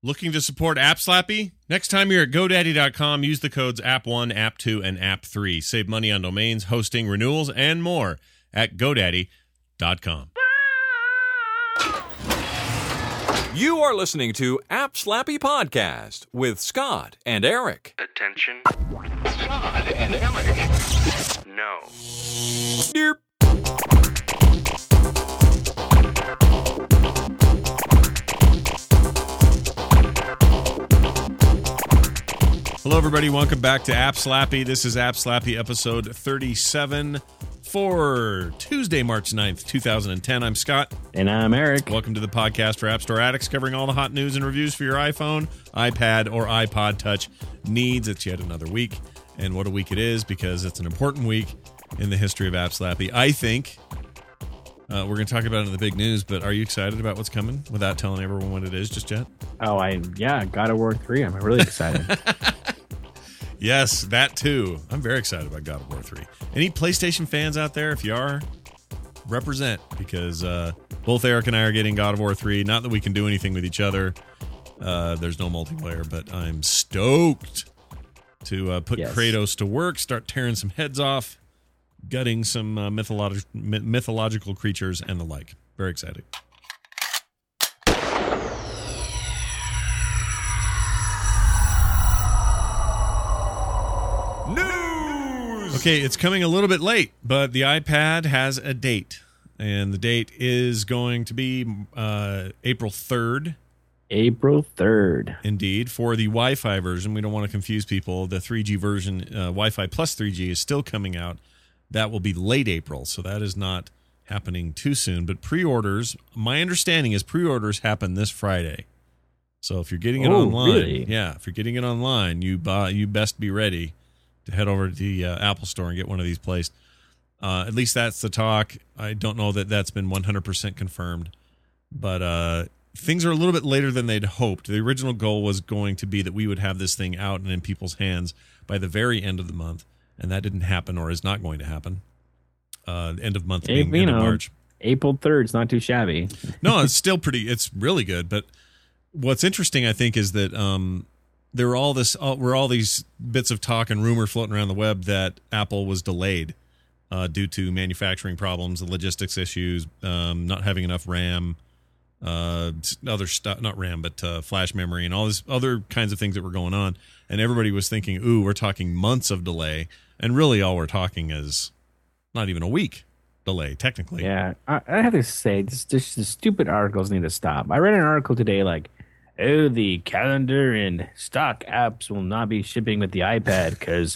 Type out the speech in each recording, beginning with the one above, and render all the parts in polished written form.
Looking to support App Slappy? Next time you're at GoDaddy.com, use the codes App1, App2, and App3. Save money on domains, hosting, renewals, and more at GoDaddy.com. You are listening to App Slappy Podcast with Scott and Eric. Attention. Scott and Eric. No. Derp. Hello, everybody. Welcome back to App Slappy. This is App Slappy episode 37 for Tuesday, March 9th, 2010. I'm Scott. And I'm Eric. Welcome to the podcast for App Store addicts, covering all the hot news and reviews for your iPhone, iPad, or iPod Touch needs. It's yet another week. And what a week it is, because it's an important week in the history of App Slappy. I think we're going to talk about it in the big news, but are you excited about what's coming without telling everyone what it is just yet? Oh, God of War 3. I'm really excited. Yes, that too. I'm very excited about God of War 3. Any PlayStation fans out there, if you are, represent, because both Eric and I are getting God of War 3. Not that we can do anything with each other. There's no multiplayer, but I'm stoked to put Kratos to work, start tearing some heads off, gutting some mythological creatures and the like. Very excited. News! Okay, it's coming a little bit late, but the iPad has a date, and the date is going to be April 3rd. April 3rd. Indeed, for the Wi-Fi version. We don't want to confuse people. The 3G version, Wi-Fi plus 3G, is still coming out. That will be late April, so that is not happening too soon. But pre-orders, my understanding is pre-orders happen this Friday. So if you're getting it online, really? If you're getting it online, you best be ready to head over to the Apple Store and get one of these placed. At least that's the talk. I don't know that that's been 100% confirmed, but things are a little bit later than they'd hoped. The original goal was going to be that we would have this thing out and in people's hands by the very end of the month, and that didn't happen, or is not going to happen. End of month being end of March. April 3rd is not too shabby. No, it's still it's really good. But what's interesting, I think, is that there were all these bits of talk and rumor floating around the web that Apple was delayed due to manufacturing problems, the logistics issues, not having enough RAM, other stuff, not RAM, but flash memory, and all these other kinds of things that were going on. And everybody was thinking, ooh, we're talking months of delay. And really all we're talking is not even a week delay, technically. Yeah, I have to say, the stupid articles need to stop. I read an article today like, oh, the calendar and stock apps will not be shipping with the iPad because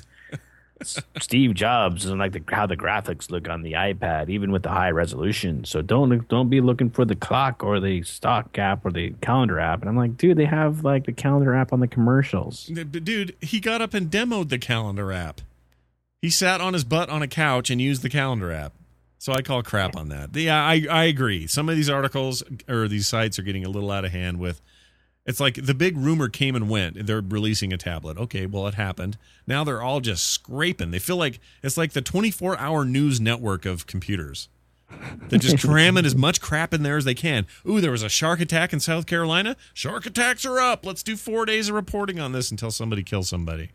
Steve Jobs doesn't like how the graphics look on the iPad, even with the high resolution. So don't be looking for the clock or the stock app or the calendar app. And I'm like, dude, they have like the calendar app on the commercials. Dude, he got up and demoed the calendar app. He sat on his butt on a couch and used the calendar app. So I call crap on that. Yeah, I agree. Some of these articles or these sites are getting a little out of hand with. It's like the big rumor came and went. They're releasing a tablet. Okay, well, it happened. Now they're all just scraping. They feel like it's like the 24-hour news network of computers. They're just cramming as much crap in there as they can. Ooh, there was a shark attack in South Carolina. Shark attacks are up. Let's do 4 days of reporting on this until somebody kills somebody.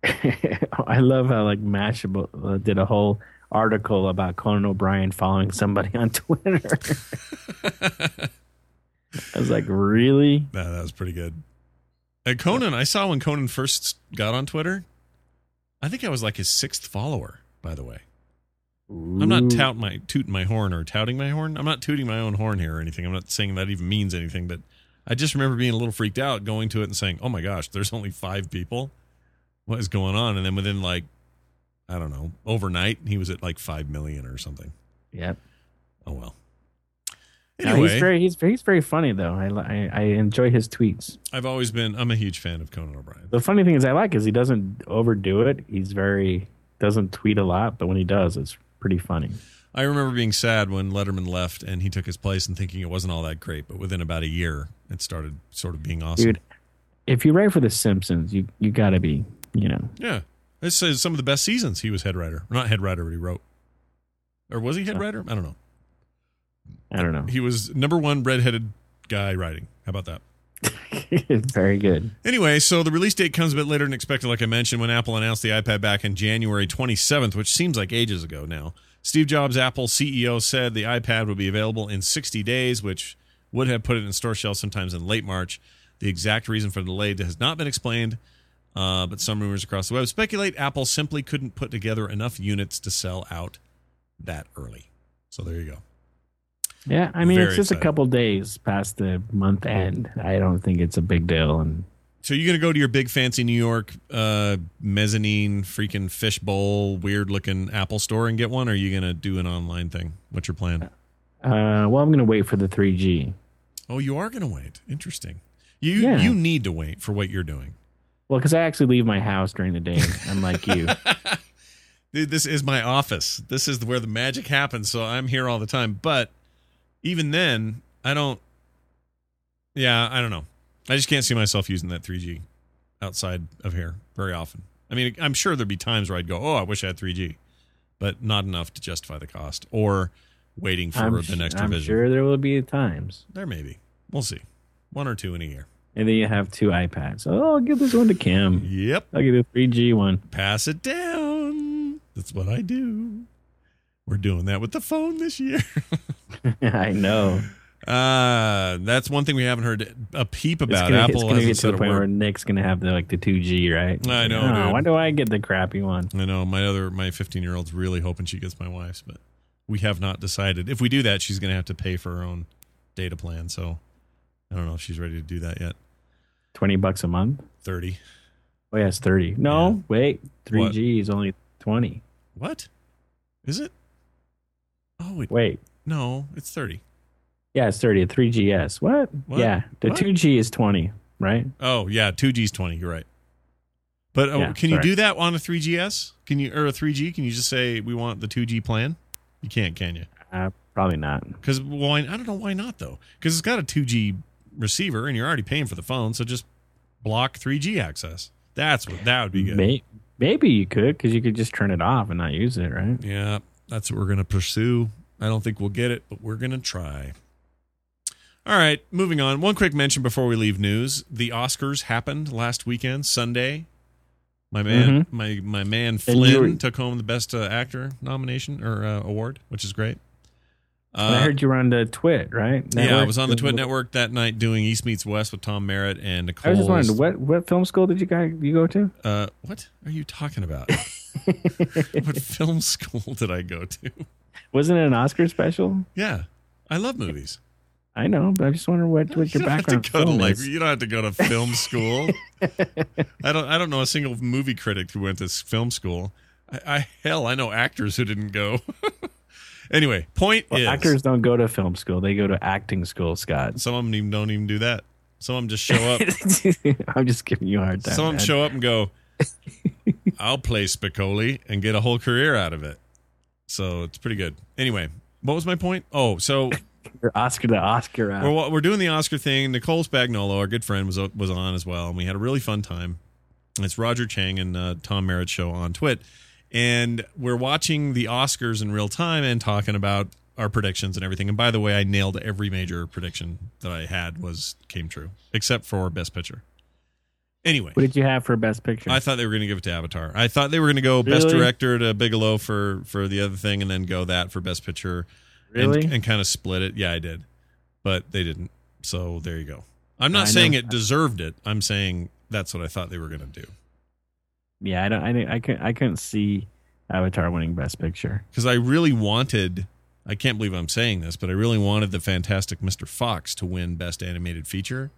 I love how like Mashable did a whole article about Conan O'Brien following somebody on Twitter. I was like, really? Nah, that was pretty good. Conan, I saw when Conan first got on Twitter. I think I was like his 6th follower, by the way. Ooh. I'm not tooting my horn. I'm not tooting my own horn here or anything. I'm not saying that even means anything, but I just remember being a little freaked out going to it and saying, oh my gosh, there's only 5 people. What is going on? And then within like, I don't know, overnight, he was at like 5 million or something. Yep. Oh, well. Anyway, no, he's very funny though. I enjoy his tweets. I'm a huge fan of Conan O'Brien. The funny thing is he doesn't overdo it. Doesn't tweet a lot, but when he does, it's pretty funny. I remember being sad when Letterman left and he took his place and thinking it wasn't all that great, but within about a year, it started sort of being awesome. Dude, if you write for The Simpsons, you got to be, Yeah. This is some of the best seasons he was head writer. Not head writer, but he wrote. Or was he head writer? I don't know. I don't know. He was number one redheaded guy writing. How about that? Very good. Anyway, so the release date comes a bit later than expected, like I mentioned, when Apple announced the iPad back in January 27th, which seems like ages ago now. Steve Jobs, Apple CEO, said the iPad would be available in 60 days, which would have put it in store shelves sometimes in late March. The exact reason for the delay has not been explained, but some rumors across the web speculate Apple simply couldn't put together enough units to sell out that early. So there you go. Yeah, I mean, Very it's just exciting. a couple days past the month end. I don't think it's a big deal. And So you're going to go to your big fancy New York mezzanine freaking fishbowl weird looking Apple store and get one, or are you going to do an online thing? What's your plan? well, I'm going to wait for the 3G. Oh, you are going to wait. Interesting. Yeah. You need to wait for what you're doing. Well, because I actually leave my house during the day, unlike you. Dude, this is my office. This is where the magic happens, so I'm here all the time. But even then, I don't know. I just can't see myself using that 3G outside of here very often. I mean, I'm sure there'd be times where I'd go, oh, I wish I had 3G, but not enough to justify the cost or waiting for the next I'm revision. sure there will be times. There may be. We'll see. 1 or 2 in a year. And then you have 2 iPads. Oh, I'll give this one to Kim. Yep. I'll give the 3G one. Pass it down. That's what I do. We're doing that with the phone this year. I know. That's one thing we haven't heard a peep about. It's Apple going to hasn't get to said the a point where word. Nick's going to have the 2G, right? I know, Oh, dude. why do I get the crappy one? I know my 15-year-old's really hoping she gets my wife's, but we have not decided. If we do that, she's going to have to pay for her own data plan. So I don't know if she's ready to do that yet. $20 a month? 30. Oh, yeah, it's 30. No, Yeah. wait. 3G is only 20. What? Is it? Oh, Wait. no, it's 30. Yeah, it's 30. A 3GS. What? What? Yeah, the What? 2G is 20, right? Oh, yeah, 2G's 20. You're right. But Yeah, can you sorry. do that on a 3GS? Or a 3G? Can you just say we want the 2G plan? You can't, can you? Probably not. Because I don't know why not though. Because it's got a 2G receiver, and you're already paying for the phone, so just block 3G access. That would be good. Maybe you could, because you could just turn it off and not use it, right? Yeah, that's what we're gonna pursue. I don't think we'll get it, but we're gonna try. All right, moving on. One quick mention before we leave news: the Oscars happened last weekend, Sunday. My man, my man Flynn took home the Best Actor nomination or award, which is great. I heard you were on the Twit, right? Yeah, I was on the Twit Network that night doing East Meets West with Tom Merritt and Nicole. I was just wondering, what film school did you go to? What are you talking about? What film school did I go to? Wasn't it an Oscar special? Yeah, I love movies. I know, but I just wonder what your background film is. You don't have to go to film school. I don't know a single movie critic who went to film school. I know actors who didn't go. Anyway, point is, actors don't go to film school; they go to acting school. Scott, some of them don't even do that. Some of them just show up. I'm just giving you a hard time. Some of them show up and go, "I'll play Spicoli," and get a whole career out of it. So it's pretty good. Anyway, what was my point? Oh, so Your Oscar to Oscar. we're doing the Oscar thing. Nicole Spagnuolo, our good friend, was on as well, and we had a really fun time. It's Roger Chang and Tom Merritt's show on Twit. And we're watching the Oscars in real time and talking about our predictions and everything. And by the way, I nailed every major prediction that I had came true, except for Best Picture. Anyway. What did you have for Best Picture? I thought they were going to give it to Avatar. I thought they were going to go Best Director to Bigelow for the other thing and then go that for Best Picture. Really? And kind of split it. Yeah, I did. But they didn't. So there you go. I'm not saying it deserved it. I'm saying that's what I thought they were going to do. Yeah, I couldn't see Avatar winning Best Picture. Because I really wanted, I can't believe I'm saying this, but I really wanted the Fantastic Mr. Fox to win Best Animated Feature.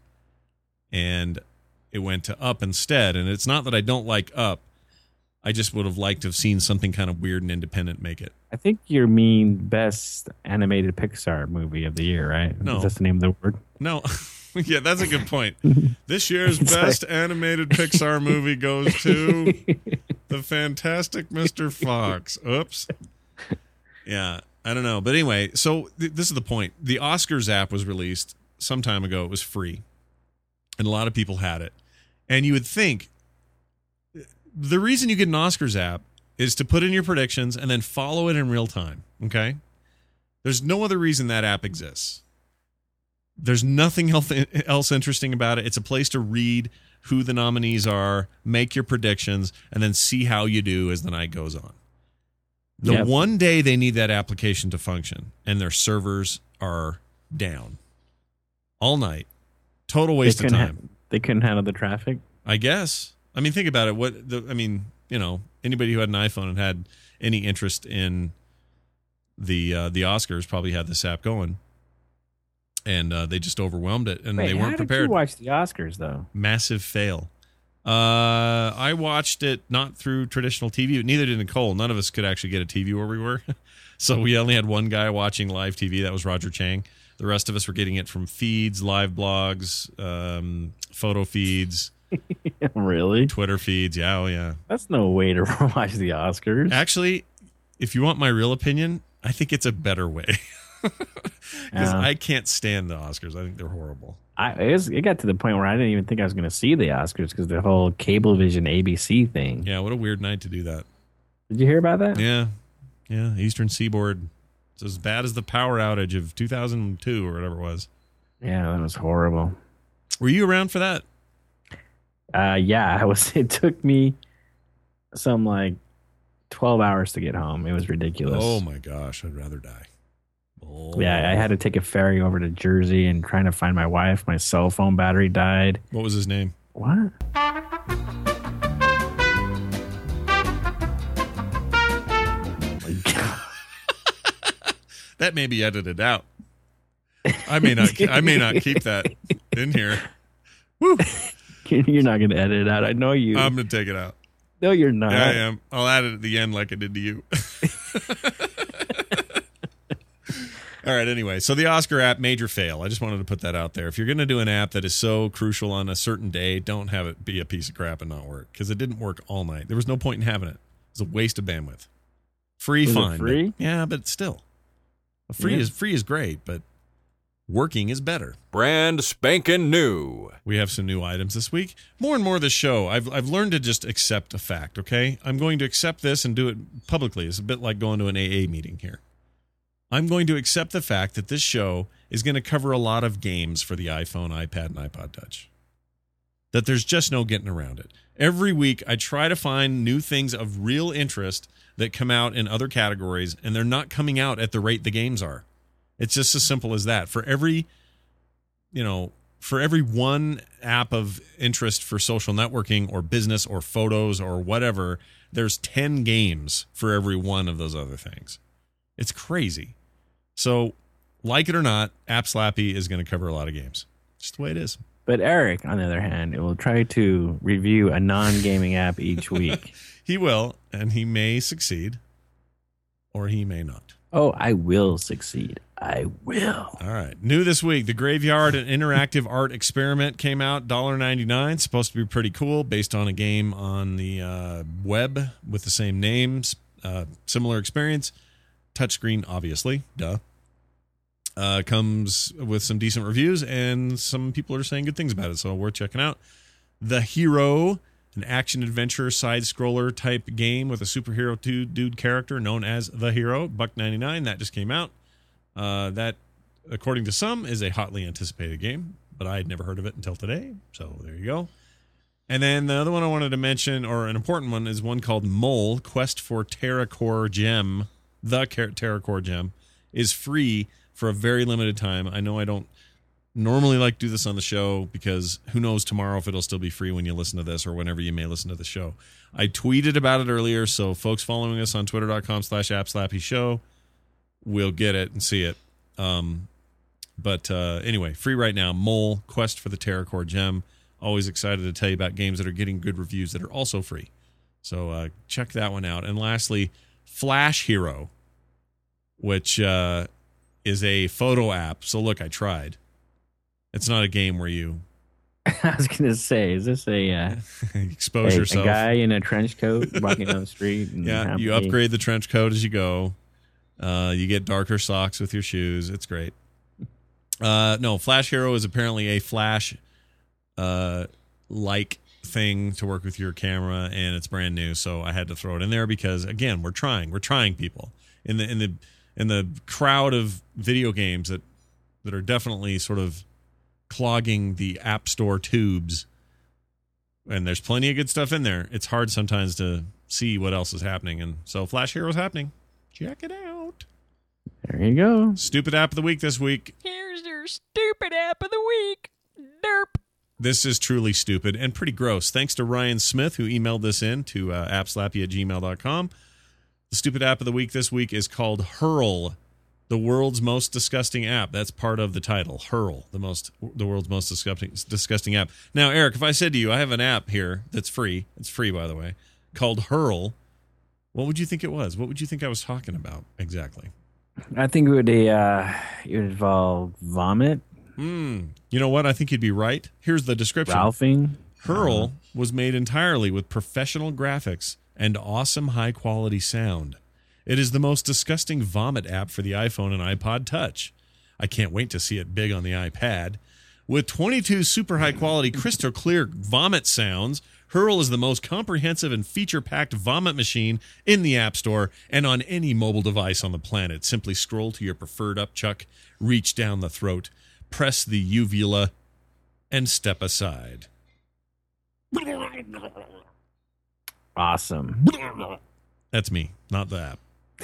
And it went to Up instead. And it's not that I don't like Up. I just would have liked to have seen something kind of weird and independent make it. I think you mean Best Animated Pixar Movie of the Year, right? No. That's the name of the word. No. Yeah, that's a good point. This year's Best Animated Pixar movie goes to the Fantastic Mr. Fox. Oops. Yeah, I don't know. But anyway, so this is the point. The Oscars app was released some time ago. It was free. And a lot of people had it. And you would think the reason you get an Oscars app is to put in your predictions and then follow it in real time. Okay? There's no other reason that app exists. There's nothing else interesting about it. It's a place to read who the nominees are, make your predictions, and then see how you do as the night goes on. The one day they need that application to function, and their servers are down all night. Total waste of time. They couldn't handle the traffic? I guess. I mean, think about it. Anybody who had an iPhone and had any interest in the Oscars probably had this app going. And they just overwhelmed it, and they weren't prepared. How did you watch the Oscars, though? Massive fail. I watched it not through traditional TV. Neither did Nicole. None of us could actually get a TV where we were. So we only had one guy watching live TV. That was Roger Chang. The rest of us were getting it from feeds, live blogs, photo feeds. Really? Twitter feeds. Yeah, oh yeah. That's no way to watch the Oscars. Actually, if you want my real opinion, I think it's a better way. Because I can't stand the Oscars. I think they're horrible. It got to the point where I didn't even think I was going to see the Oscars because the whole Cablevision ABC thing. Yeah, what a weird night to do that. Did you hear about that? Yeah. Eastern Seaboard. It's as bad as the power outage of 2002 or whatever it was. Yeah, that was horrible. Were you around for that? Yeah, I was. It took me some 12 hours to get home. It was ridiculous. Oh my gosh, I'd rather die. Oh. Yeah, I had to take a ferry over to Jersey and trying to find my wife. My cell phone battery died. What was his name? What? That may be edited out. I may not keep that in here. Woo. You're not going to edit it out. I know you. I'm going to take it out. No, you're not. Yeah, I am. I'll add it at the end like I did to you. All right, anyway, so the Oscar app, major fail. I just wanted to put that out there. If you're going to do an app that is so crucial on a certain day, don't have it be a piece of crap and not work, because it didn't work all night. There was no point in having it. It was a waste of bandwidth. Free, fine. Free? Yeah, but still. Free is great, but working is better. Brand spanking new. We have some new items this week. More and more of the show, I've learned to just accept a fact, okay? I'm going to accept this and do it publicly. It's a bit like going to an AA meeting here. I'm going to accept the fact that this show is going to cover a lot of games for the iPhone, iPad, and iPod Touch. That there's just no getting around it. Every week, I try to find new things of real interest that come out in other categories, and they're not coming out at the rate the games are. It's just as simple as that. For every one app of interest for social networking or business or photos or whatever, there's 10 games for every one of those other things. It's crazy. So, like it or not, App Slappy is going to cover a lot of games. Just the way it is. But Eric, on the other hand, will try to review a non-gaming app each week. He will, and he may succeed, or he may not. Oh, I will succeed. I will. All right. New this week, the Graveyard and Interactive Art Experiment came out, $1.99. Supposed to be pretty cool, based on a game on the web with the same names. Similar experience. Touchscreen, obviously. Duh. Comes with some decent reviews, and some people are saying good things about it, so worth checking out. The Hero, an action-adventure side-scroller type game with a superhero dude character known as The Hero, $1.99. That just came out. That, according to some, is a hotly anticipated game, but I had never heard of it until today, so there you go. And then the other one I wanted to mention, or an important one, is one called Mole, Quest for TerraCore Gem. The TerraCore Gem is free for a very limited time. I know I don't normally like to do this on the show because who knows tomorrow if it'll still be free when you listen to this or whenever you may listen to the show. I tweeted about it earlier, so folks following us on twitter.com/AppSlappyShow will get it and see it. But anyway, free right now. Mole, Quest for the TerraCore Gem. Always excited to tell you about games that are getting good reviews that are also free. So check that one out. And lastly, Flash Hero, which is a photo app. So look, I tried. It's not a game where you... I was going to say, is this a... expose yourself. A guy in a trench coat walking down the street? And yeah, you upgrade the trench coat as you go. You get darker socks with your shoes. It's great. No, Flash Hero is apparently a Flash like thing to work with your camera, and it's brand new, so I had to throw it in there because again, we're trying people in the crowd of video games that that are definitely sort of clogging the App Store tubes. And there's plenty of good stuff in there. It's hard sometimes to see what else is happening. And so Flash Hero's happening. Check it out. There you go. Stupid app of the week this week. Here's your stupid app of the week. Derp. This is truly stupid and pretty gross. Thanks to Ryan Smith, who emailed this in to appslappy@gmail.com. The stupid app of the week this week is called Hurl, the world's most disgusting app. That's part of the title. Hurl, the world's most disgusting app. Now, Eric, if I said to you, I have an app here that's free. It's free, by the way, called Hurl. What would you think it was? What would you think I was talking about exactly? I think it would involve vomit, You know what? I think you'd be right. Here's the description. ralphing. Hurl was made entirely with professional graphics and awesome high-quality sound. It is the most disgusting vomit app for the iPhone and iPod Touch. I can't wait to see it big on the iPad. With 22 super high-quality, crystal-clear vomit sounds, Hurl is the most comprehensive and feature-packed vomit machine in the App Store and on any mobile device on the planet. Simply scroll to your preferred upchuck, reach down the throat, press the uvula, and step aside. Awesome. That's me, not the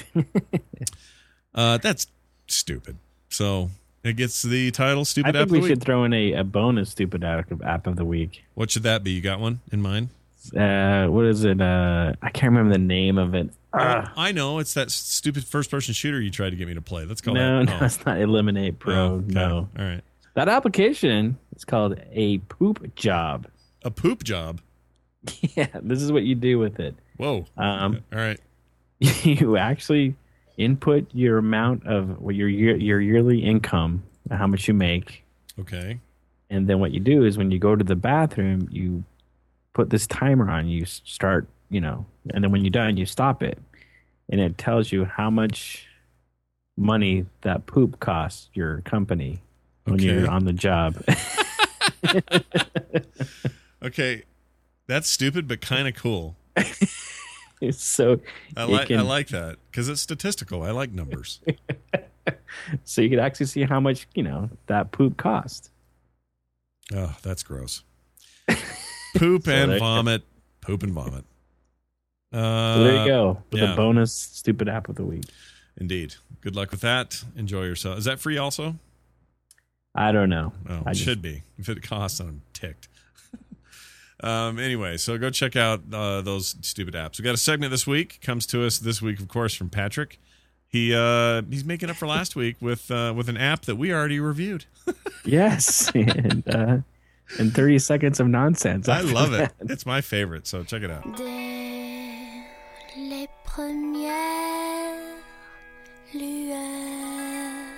app. That's stupid. So it gets the title "Stupid I App think of we the should Week." throw in a bonus stupid app of the week. What should that be? You got one in mind? What is it? I can't remember the name of it. I know it's that stupid first-person shooter you tried to get me to play. Let's call No, that. it's not Eliminate Pro. Oh, okay. No, All right. that application is called a poop job. A poop job. Yeah, this is what you do with it. Whoa. All right. You actually input your amount of your yearly income, how much you make, Okay. and then what you do is when you go to the bathroom, you put this timer on. You start, and then when you're done, you stop it, and it tells you how much money that poop costs your company when Okay. you're on the job. Okay. That's stupid, but kind of cool. So I it like that because it's statistical. I like numbers. so you can actually see how much that poop cost. Oh, that's gross. Poop and there- vomit. Poop and vomit. So there you go with yeah. a bonus stupid app of the week. Indeed. Good luck with that. Enjoy yourself. Is that free also? I don't know. Oh, I it just- should be. If it costs, I'm ticked. Anyway, so go check out those stupid apps. We got a segment this week. Comes to us this week, of course, from Patrick. He's making up for last week with an app that we already reviewed. Yes, and 30 seconds of nonsense. I after love it. that. It's my favorite. So check it out. Dès les premières lueurs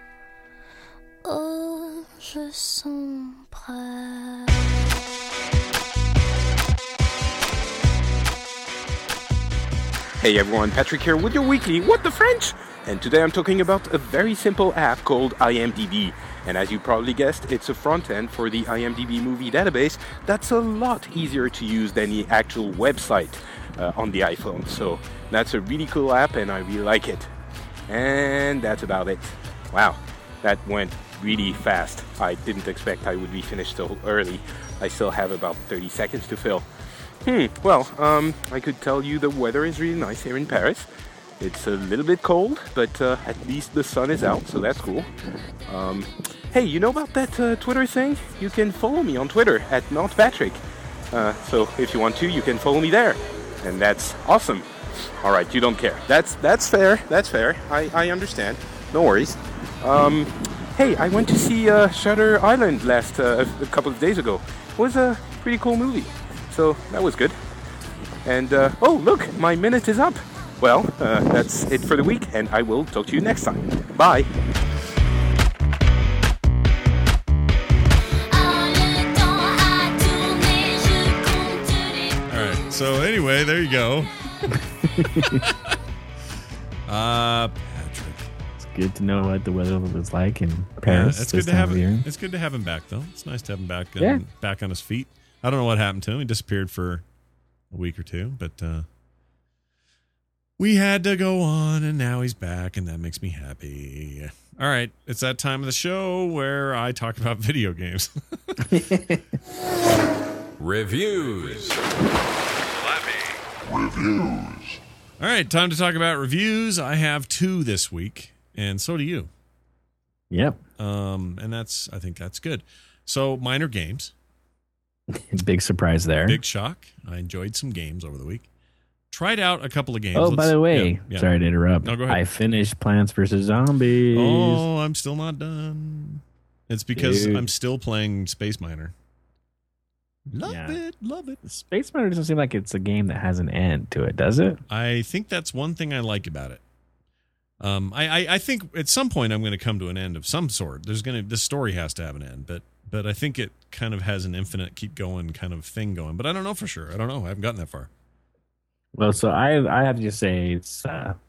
aux jeux sombres. Hey everyone, Patrick here with your weekly What the French? And today I'm talking about a very simple app called IMDb. And as you probably guessed, it's a front end for the IMDb movie database that's a lot easier to use than the actual website on the iPhone. So that's a really cool app and I really like it. And that's about it. Wow, that went really fast. I didn't expect I would be finished so early. I still have about 30 seconds to fill. Well, I could tell you the weather is really nice here in Paris. It's a little bit cold, but at least the sun is out, so that's cool. Hey, you know about that Twitter thing? You can follow me on Twitter at NotPatrick. So if you want to, you can follow me there. And that's awesome. All right, you don't care. That's fair. That's fair. I understand. No worries. Hey, I went to see Shutter Island a couple of days ago. It was a pretty cool movie. So that was good. And, oh, look, my minute is up. Well, that's it for the week, and I will talk to you next time. Bye. All right. So anyway, there you go. Patrick. It's good to know what the weather was like in Yeah, Paris. it's this good to time have of year. him. It's good to have him back, though. It's nice to have him back. Yeah. Back on his feet. I don't know what happened to him. He disappeared for a week or two, but we had to go on, and now he's back, and that makes me happy. All right, it's that time of the show where I talk about video games. Reviews. All right, time to talk about reviews. I have 2 this week, and so do you. Yep. And I think that's good. So, minor games. Big surprise there. Big shock. I enjoyed some games over the week. Tried out a couple of games. Oh, by the way, yeah. sorry to interrupt. No, go ahead. I finished Plants vs. Zombies. Oh, I'm still not done. It's because Dude. I'm still playing Space Miner. Love it. Space Miner doesn't seem like it's a game that has an end to it, does it? I think that's one thing I like about it. I think at some point I'm going to come to an end of some sort. This story has to have an end, but I think it kind of has an infinite keep going kind of thing going. But I don't know for sure. I don't know. I haven't gotten that far. Well, so I have to just say it's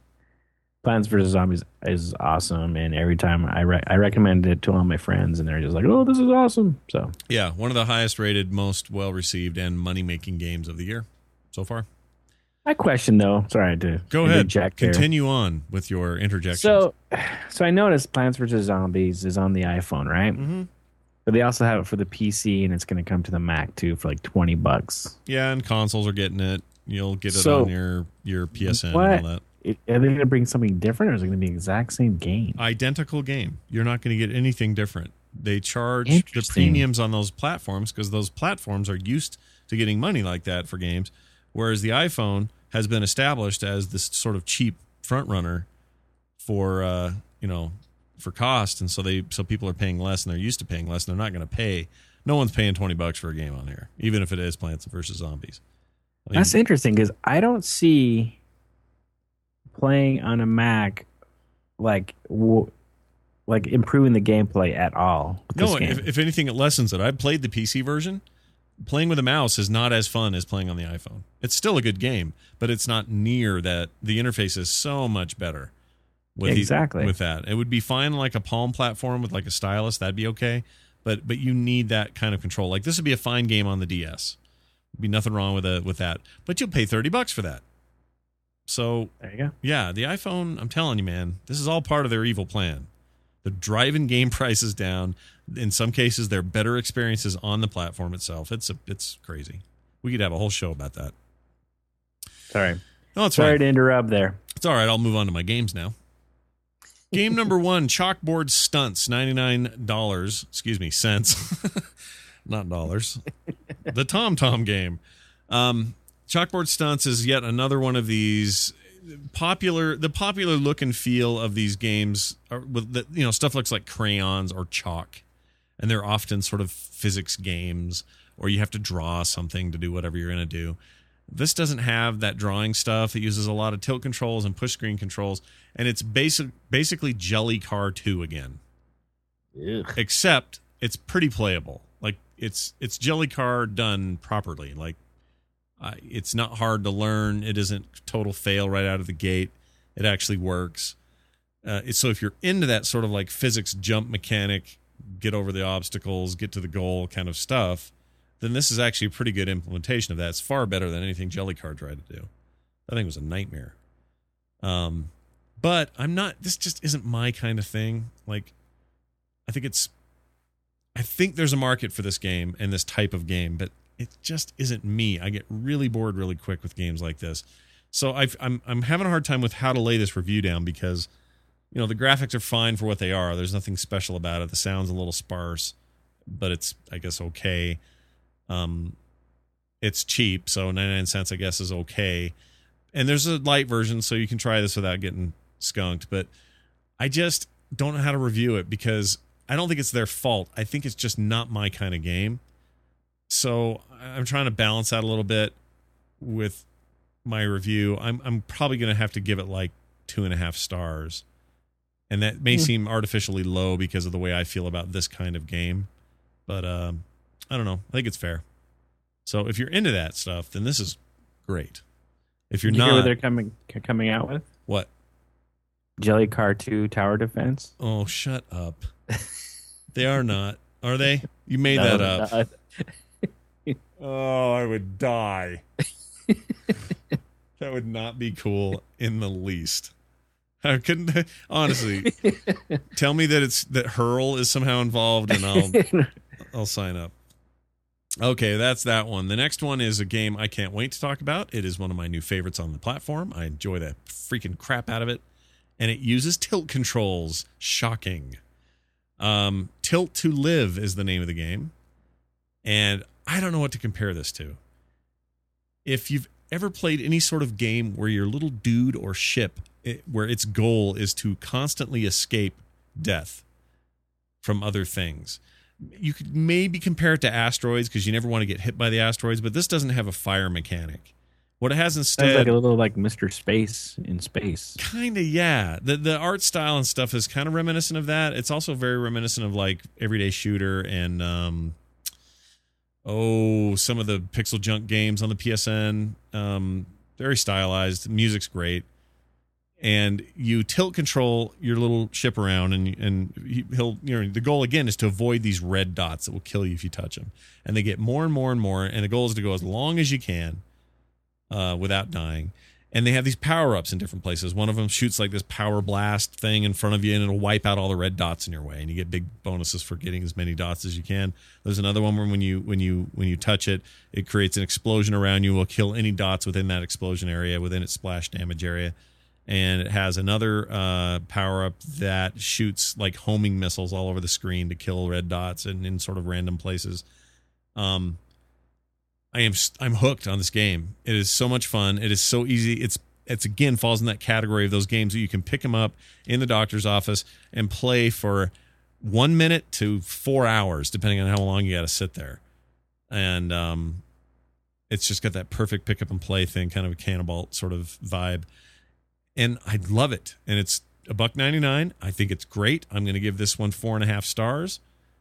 Plants vs. Zombies is awesome, and every time I recommend it to all my friends, and they're just like, "Oh, this is awesome!" So Yeah, one of the highest rated, most well received, and money making games of the year so far. I question though. Sorry to Go ahead. interject here. Continue on with your interjections. So I noticed Plants vs. Zombies is on the iPhone, right? Mm-hmm. But they also have it for the PC, and it's going to come to the Mac too for like $20. Yeah, and consoles are getting it. You'll get it So, on your PSN what? and all that. Are they going to bring something different, or is it going to be the exact same game? Identical game. You're not going to get anything different. They charge the Interesting. premiums on those platforms because those platforms are used to getting money like that for games, whereas the iPhone has been established as this sort of cheap front runner for for cost, and so people are paying less, and they're used to paying less, and they're not going to pay. No one's paying $20 for a game on here, even if it is Plants vs. Zombies. I mean, That's interesting because I don't see playing on a Mac like improving the gameplay at all. with this no, game. if anything, it lessens it. I played the PC version. Playing with a mouse is not as fun as playing on the iPhone. It's still a good game, but it's not near that. The interface is so much better. Exactly. With that, it would be fine like a Palm platform with like a stylus. That'd be okay, but you need that kind of control. Like this would be a fine game on the DS. Be nothing wrong with that, but you'll pay $30 for that. So There you go. yeah, the iPhone. I'm telling you, man, this is all part of their evil plan. They're driving game prices down. In some cases, they're better experiences on the platform itself. It's crazy. We could have a whole show about that. Sorry. No, it's Sorry fine. to interrupt there. It's all right. I'll move on to my games now. Game number 1, Chalkboard Stunts, $99. Excuse me, cents, not dollars. The TomTom game. Chalkboard Stunts is yet another one of these popular look and feel of these games are with the, stuff looks like crayons or chalk, and they're often sort of physics games, or you have to draw something to do whatever you're going to do. This doesn't have that drawing stuff. It uses a lot of tilt controls and push screen controls, and it's basically Jelly Car 2 again. Ugh. Except it's pretty playable. Like it's Jelly Car done properly. Like it's not hard to learn. It isn't total fail right out of the gate. It actually works. So if you're into that sort of like physics jump mechanic, get over the obstacles, get to the goal kind of stuff, then this is actually a pretty good implementation of that. It's far better than anything Jelly Car tried to do. I think it was a nightmare. But this just isn't my kind of thing. Like, I think there's a market for this game and this type of game, but it just isn't me. I get really bored really quick with games like this. So I'm having a hard time with how to lay this review down because, the graphics are fine for what they are. There's nothing special about it. The sound's a little sparse, but it's, I guess, okay. It's cheap, so 99 cents, I guess, is okay. And there's a light version, so you can try this without getting skunked. But I just don't know how to review it because I don't think it's their fault. I think it's just not my kind of game. So I'm trying to balance that a little bit with my review. I'm probably going to have to give it like 2.5 stars. And that may seem artificially low because of the way I feel about this kind of game. But I don't know. I think it's fair. So if you're into that stuff, then this is great. If you're Did you not, hear what they're coming out with? what? Jelly Car 2 Tower Defense. Oh, shut up. They are not. Are they? You made that up. Oh, I would die. That would not be cool in the least. I couldn't honestly. Tell me that Hurl is somehow involved, and I'll sign up. Okay, that's that one. The next one is a game I can't wait to talk about. It is one of my new favorites on the platform. I enjoy the freaking crap out of it, and it uses tilt controls. Shocking. Tilt to Live is the name of the game, and I don't know what to compare this to. If you've ever played any sort of game where your little dude or ship, where its goal is to constantly escape death from other things, you could maybe compare it to Asteroids because you never want to get hit by the asteroids, but this doesn't have a fire mechanic. What it has instead, sounds like a little like Mr. Space in space. Kind of, yeah. The art style and stuff is kind of reminiscent of that. It's also very reminiscent of like Everyday Shooter and some of the Pixel Junk games on the PSN. Very stylized. Music's great. And you tilt control your little ship around, and he'll, the goal again is to avoid these red dots that will kill you if you touch them. And they get more and more and more, and the goal is to go as long as you can without dying. And they have these power-ups in different places. One of them shoots like this power blast thing in front of you, and it'll wipe out all the red dots in your way, and you get big bonuses for getting as many dots as you can. There's another one where when you touch it, it creates an explosion around you. Will kill any dots within that explosion area, within its splash damage area. And it has another power-up that shoots like homing missiles all over the screen to kill red dots and in sort of random places. I'm hooked on this game. It is so much fun. It is so easy. It's again falls in that category of those games that you can pick them up in the doctor's office and play for 1 minute to 4 hours, depending on how long you got to sit there. And it's just got that perfect pick up and play thing, kind of a Cannibalt sort of vibe. And I love it. And it's $1.99. I think it's great. I'm going to give this one 4.5 stars.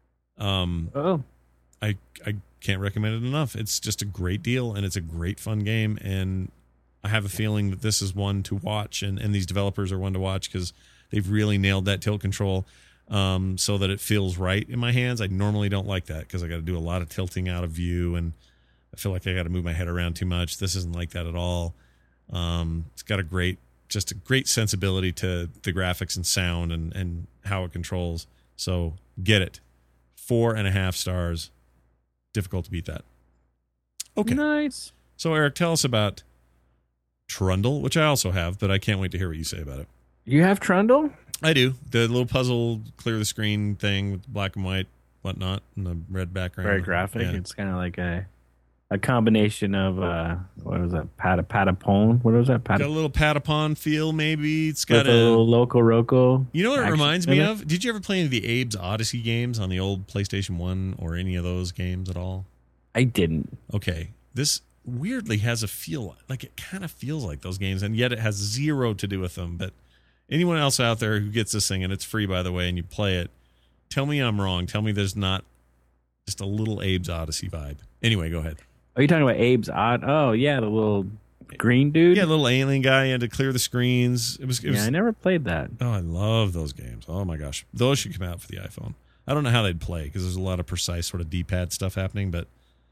I can't recommend it enough. It's just a great deal, and it's a great fun game. And I have a feeling that this is one to watch, and these developers are one to watch because they've really nailed that tilt control so that it feels right in my hands. I normally don't like that because I got to do a lot of tilting out of view, and I feel like I got to move my head around too much. This isn't like that at all. It's got a great sensibility to the graphics and sound and how it controls. So get it. 4.5 stars. Difficult to beat that. Okay. Nice. So Eric, tell us about Trundle, which I also have, but I can't wait to hear what you say about it. You have Trundle? I do. The little puzzle, clear the screen thing with black and white, whatnot, and the red background. Very graphic. Yeah. It's kind of like a combination of what was that? Patapon? What was that? Got a little Patapon feel, maybe. It's got a little Loco Roco. You know what it reminds me of? Did you ever play any of the Abe's Odyssey games on the old PlayStation 1 or any of those games at all? I didn't. Okay. This weirdly has a feel like it kind of feels like those games, and yet it has zero to do with them. But anyone else out there who gets this thing, and it's free, by the way, and you play it, tell me I'm wrong. Tell me there's not just a little Abe's Odyssey vibe. Anyway, go ahead. Are you talking about Abe's Odd? Oh, yeah, the little green dude? Yeah, little alien guy. You had to clear the screens. It was, I never played that. Oh, I love those games. Oh, my gosh. Those should come out for the iPhone. I don't know how they'd play because there's a lot of precise sort of D-pad stuff happening, but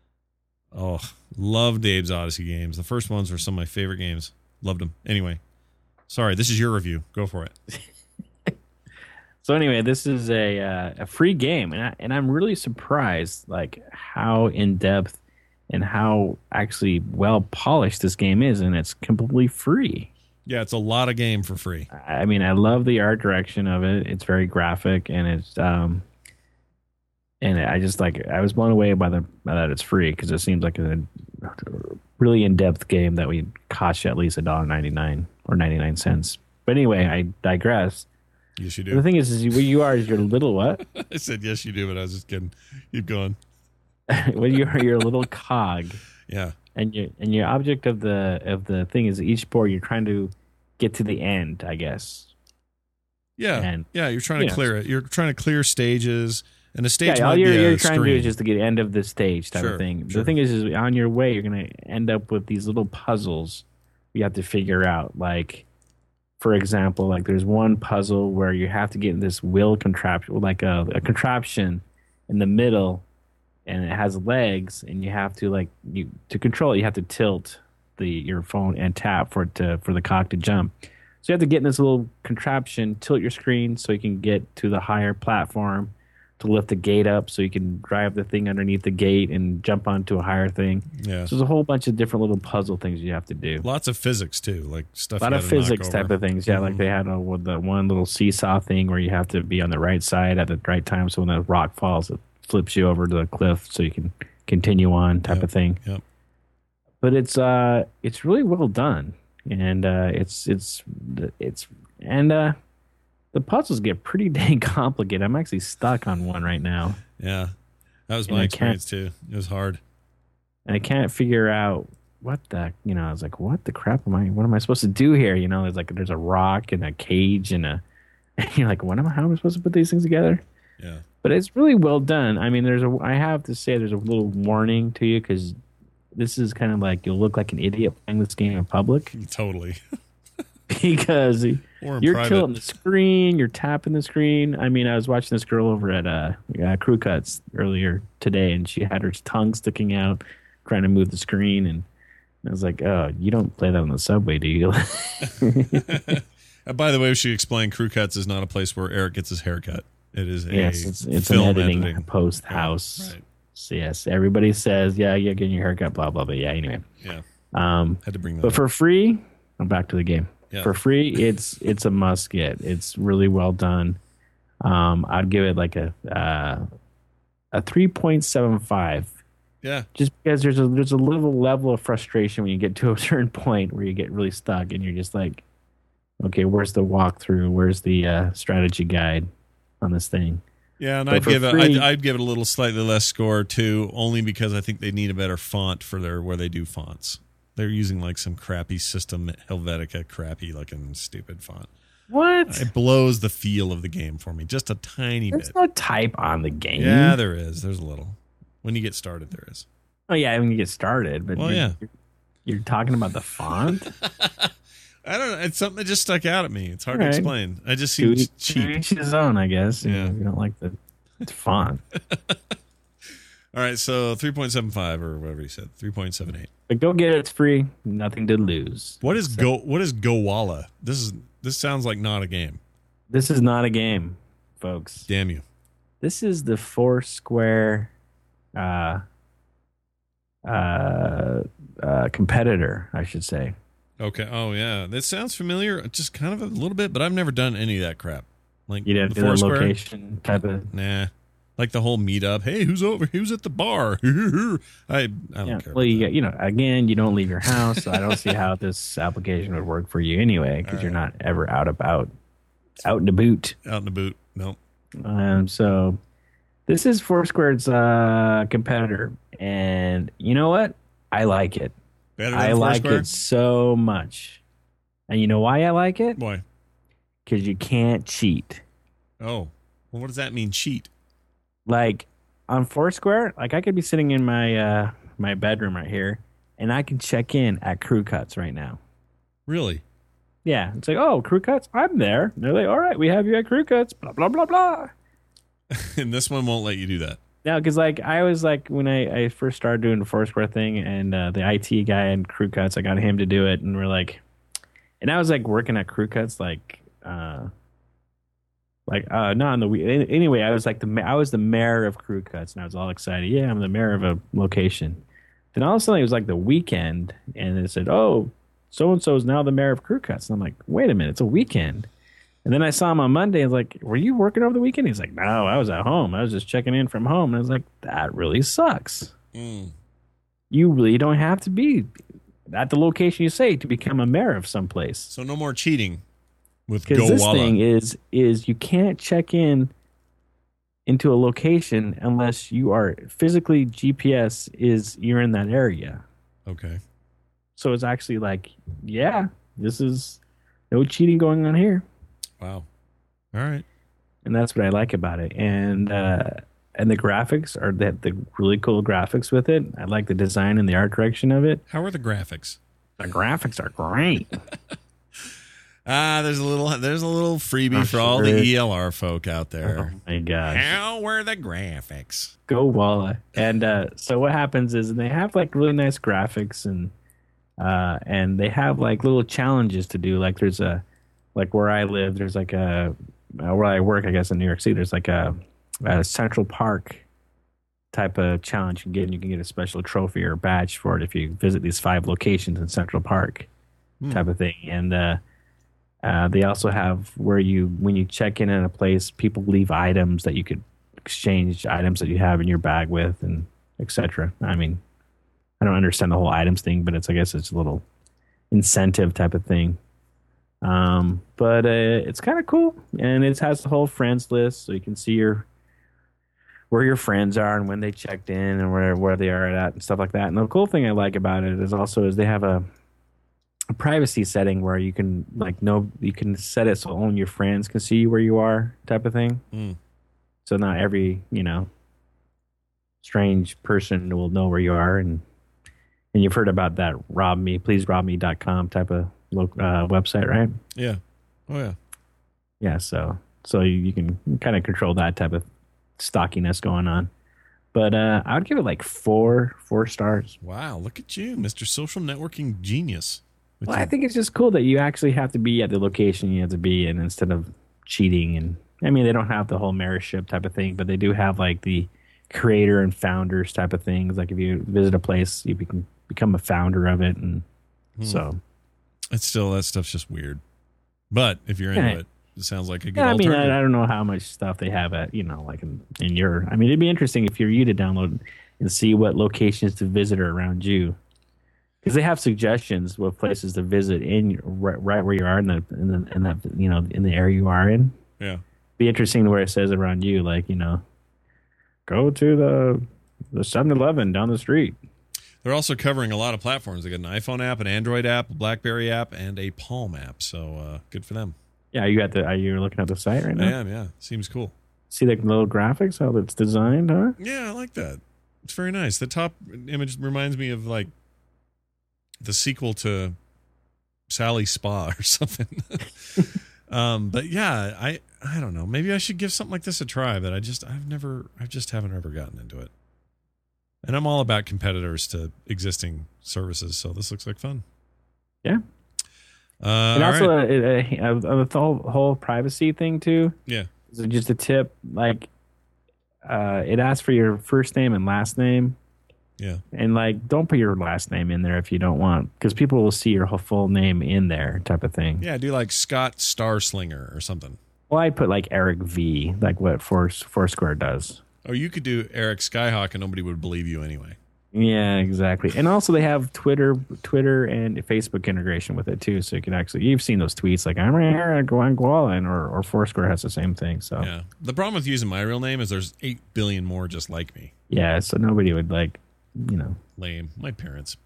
loved Abe's Odyssey games. The first ones were some of my favorite games. Loved them. Anyway, sorry, this is your review. Go for it. So anyway, this is a free game, and I'm really surprised like how in-depth and how actually well polished this game is, and it's completely free. Yeah, it's a lot of game for free. I mean, I love the art direction of it. It's very graphic, and it's and I just I was blown away by that it's free because it seems like a really in-depth game that would cost you at least $1.99 or 99 cents. But anyway, I digress. Yes, you do. The thing is where you are is your little what? I said yes, you do, but I was just kidding. Keep going. Well, you are your little cog. Yeah. And your object of the thing is each board you're trying to get to the end, I guess. Yeah. And, you're trying to clear it. You're trying to clear stages, and the stage all might be you're a trying screen. to do is just to get end of the stage type of thing. Sure. The thing is on your way you're going to end up with these little puzzles you have to figure out. Like, for example, like there's one puzzle where you have to get this wheel contraption, like a contraption in the middle, and it has legs, and you have to to control it, you have to tilt your phone and tap for the cock to jump. So you have to get in this little contraption, tilt your screen so you can get to the higher platform to lift the gate up so you can drive the thing underneath the gate and jump onto a higher thing. Yeah. So there's a whole bunch of different little puzzle things you have to do. Lots of physics too, like stuff. A lot you of gotta knock physics over. type of things. Yeah, like they had with the one little seesaw thing where you have to be on the right side at the right time. So when the rock falls, it flips you over to the cliff so you can continue on type of thing. Yep. But it's really well done. And the puzzles get pretty dang complicated. I'm actually stuck on one right now. Yeah. That was And my I experience too. It was hard. And I can't figure out what the, I was like, what the crap what am I supposed to do here? There's a rock and a cage and you're like, how am I supposed to put these things together? Yeah. But it's really well done. I mean, I have to say there's a little warning to you because this is kind of like you'll look like an idiot playing this game in public Totally. because Or in you're private. tilting the screen, you're tapping the screen. I mean, I was watching this girl over at Crew Cuts earlier today, and she had her tongue sticking out, trying to move the screen, and I was like, "Oh, you don't play that on the subway, do you?" By the way, we should explain Crew Cuts is not a place where Eric gets his haircut. It is Yes, it's an film editing post house. Right. So yes, everybody says, "Yeah, you're getting your haircut," blah blah blah. Yeah, anyway. Yeah. Had to bring that But up. for free, I'm back to the game. Yeah. For free, it's a must get. It's really well done. I'd give it like a 3.75. Yeah. Just because there's a little level of frustration when you get to a certain point where you get really stuck and you're just like, okay, where's the walkthrough? Where's the strategy guide on this thing? Yeah, and But I'd for give it free- I'd give it a little slightly less score too, only because I think they need a better font for where they do fonts. They're using like some crappy system Helvetica, crappy looking stupid font. What? It blows the feel of the game for me, just a tiny There's bit. no type on the game. Yeah, there is. There's a little. When you get started, there is. Oh yeah, when you get started, but Well, yeah. you're talking about the font. I don't know. It's something that just stuck out at me. It's hard All to right. explain. I just To seems each cheap. his own, I guess. Yeah. If you don't like the font. All right, so 3.75 or whatever you said, 3.78. But go get it. It's free. Nothing to lose. What is Gowalla? This sounds like not a game. This is not a game, folks. Damn you. This is the Foursquare competitor, I should say. Okay. Oh yeah, that sounds familiar. Just kind of a little bit, but I've never done any of that crap. Like You didn't the do the Foursquare? location type of. Nah. Like the whole meetup. Hey, who's at the bar? I don't Yeah. care. Well, about you again, you don't leave your house, so I don't see how this application would work for you anyway, because you're not ever out and about. that. Out in the boot. Nope. So this is Foursquare's competitor, and you know what? I like it. Better than I like Foursquare? it so much, and you know why I like it? Why? Because you can't cheat. Oh. Well, what does that mean? Cheat. Like on Foursquare, like I could be sitting in my my bedroom right here, and I can check in at Crew Cuts right now. Really? Yeah, it's like, oh, Crew Cuts, I'm there. And they're like, all right, we have you at Crew Cuts. Blah blah blah blah. And this one won't let you do that. No, because like I was like when I first started doing the Foursquare thing, and the IT guy in Crew Cuts, I got him to do it, and we're like, and I was like working at Crew Cuts, not on the week. Anyway, I was like I was the mayor of Crew Cuts, and I was all excited. Yeah, I'm the mayor of a location. Then all of a sudden, it was like the weekend, and it said, "Oh, so and so is now the mayor of Crew Cuts." And I'm like, "Wait a minute, it's a weekend." And then I saw him on Monday. I was like, "Were you working over the weekend?" He's like, "No, I was at home. I was just checking in from home." And I was like, "That really sucks. You really don't have to be at the location you say to become a mayor of someplace." So no more cheating with Because this Gowalla. thing is you can't check in into a location unless you are physically GPS you're in that area. Okay. So it's actually like, yeah, this is no cheating going on here. Wow. All right. And that's what I like about it. And the graphics are the really cool graphics with it. I like the design and the art direction of it. How are the graphics? The graphics are great. There's a little freebie for all the ELR folk out there. Oh my gosh. How were the graphics? Go Walla. And so what happens is they have like really nice graphics and they have like little challenges to do. Like there's a like where I live, there's like where I work, I guess in New York City, there's like a Central Park type of challenge you can get, and you can get a special trophy or badge for it if you visit these 5 locations in Central Park type of thing. And they also have where when you check in at a place, people leave items that you could exchange items that you have in your bag with, and etc. I mean, I don't understand the whole items thing, but I guess it's a little incentive type of thing. But it's kind of cool, and it has the whole friends list, so you can see where your friends are and when they checked in and where they are at and stuff like that. And the cool thing I like about it is they have a privacy setting where you can you can set it so only your friends can see where you are, type of thing. So not every strange person will know where you are, and you've heard about that pleaserobme.com type of website, right? Yeah. Oh yeah. Yeah. So you can kind of control that type of stockiness going on. But I would give it like 4 stars. Wow, look at you, Mr. Social Networking Genius. Well, I think it's just cool that you actually have to be at the location you have to be in instead of cheating. And I mean, they don't have the whole mayorship type of thing, but they do have like the creator and founders type of things. Like if you visit a place, you can become a founder of it, and so it's still, that stuff's just weird. But if you're into it, it sounds like a good alternative. I don't know how much stuff they have at like in your. I mean, it'd be interesting if you're you to download and see what locations to visit around you, because they have suggestions what places to visit right where you are in the area you are in. Yeah, be interesting where it says around you, like go to the 7-Eleven down the street. They're also covering a lot of platforms. They got an iPhone app, an Android app, a BlackBerry app, and a Palm app. So good for them. Yeah, are you looking at the site right now? I am, yeah. Seems cool. See the little graphics, how it's designed, huh? Yeah, I like that. It's very nice. The top image reminds me of like the sequel to Sally Spa or something. But yeah, I don't know. Maybe I should give something like this a try, but I just haven't ever gotten into it. And I'm all about competitors to existing services, so this looks like fun. Yeah. And also the whole privacy thing too. Yeah. So just a tip, like it asks for your first name and last name. Yeah. And like, don't put your last name in there if you don't want, because people will see your whole full name in there, type of thing. Yeah, do like Scott Starslinger or something. Well, I put like Eric V, like what Foursquare does. Or you could do Eric Skyhawk and nobody would believe you anyway. Yeah, exactly. And also they have Twitter and Facebook integration with it too, so you can actually, you've seen those tweets like I'm Eric Gualan, or Foursquare has the same thing. So yeah, the problem with using my real name is there's 8 billion more just like me. Yeah, so nobody would lame. My parents.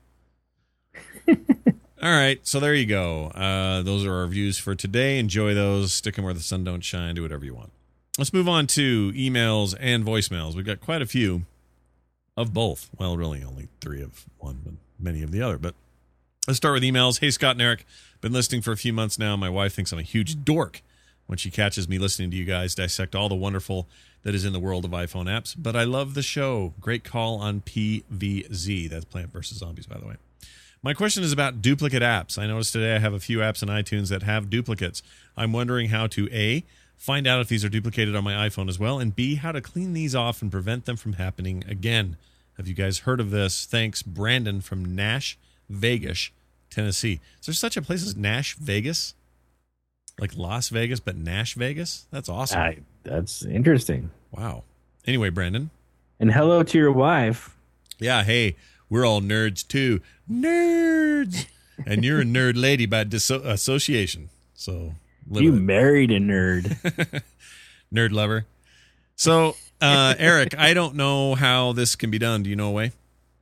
All right, so there you go. Those are our views for today. Enjoy those. Stick them where the sun don't shine. Do whatever you want. Let's move on to emails and voicemails. We've got quite a few of both. Well, really only 3 of one, but many of the other. But let's start with emails. Hey, Scott and Eric. Been listening for a few months now. My wife thinks I'm a huge dork when she catches me listening to you guys dissect all the wonderful that is in the world of iPhone apps. But I love the show. Great call on PVZ. That's Plant vs. Zombies, by the way. My question is about duplicate apps. I noticed today I have a few apps in iTunes that have duplicates. I'm wondering how to A, find out if these are duplicated on my iPhone as well, and B, how to clean these off and prevent them from happening again. Have you guys heard of this? Thanks, Brandon from Nash Vegas, Tennessee. Is there such a place as Nash Vegas? Like Las Vegas, but Nash Vegas? That's awesome. That's interesting. Wow. Anyway, Brandon. And hello to your wife. Yeah, hey, we're all nerds too. Nerds! And you're a nerd lady by association. So you married a nerd. Nerd lover. So, Eric, I don't know how this can be done. Do you know a way?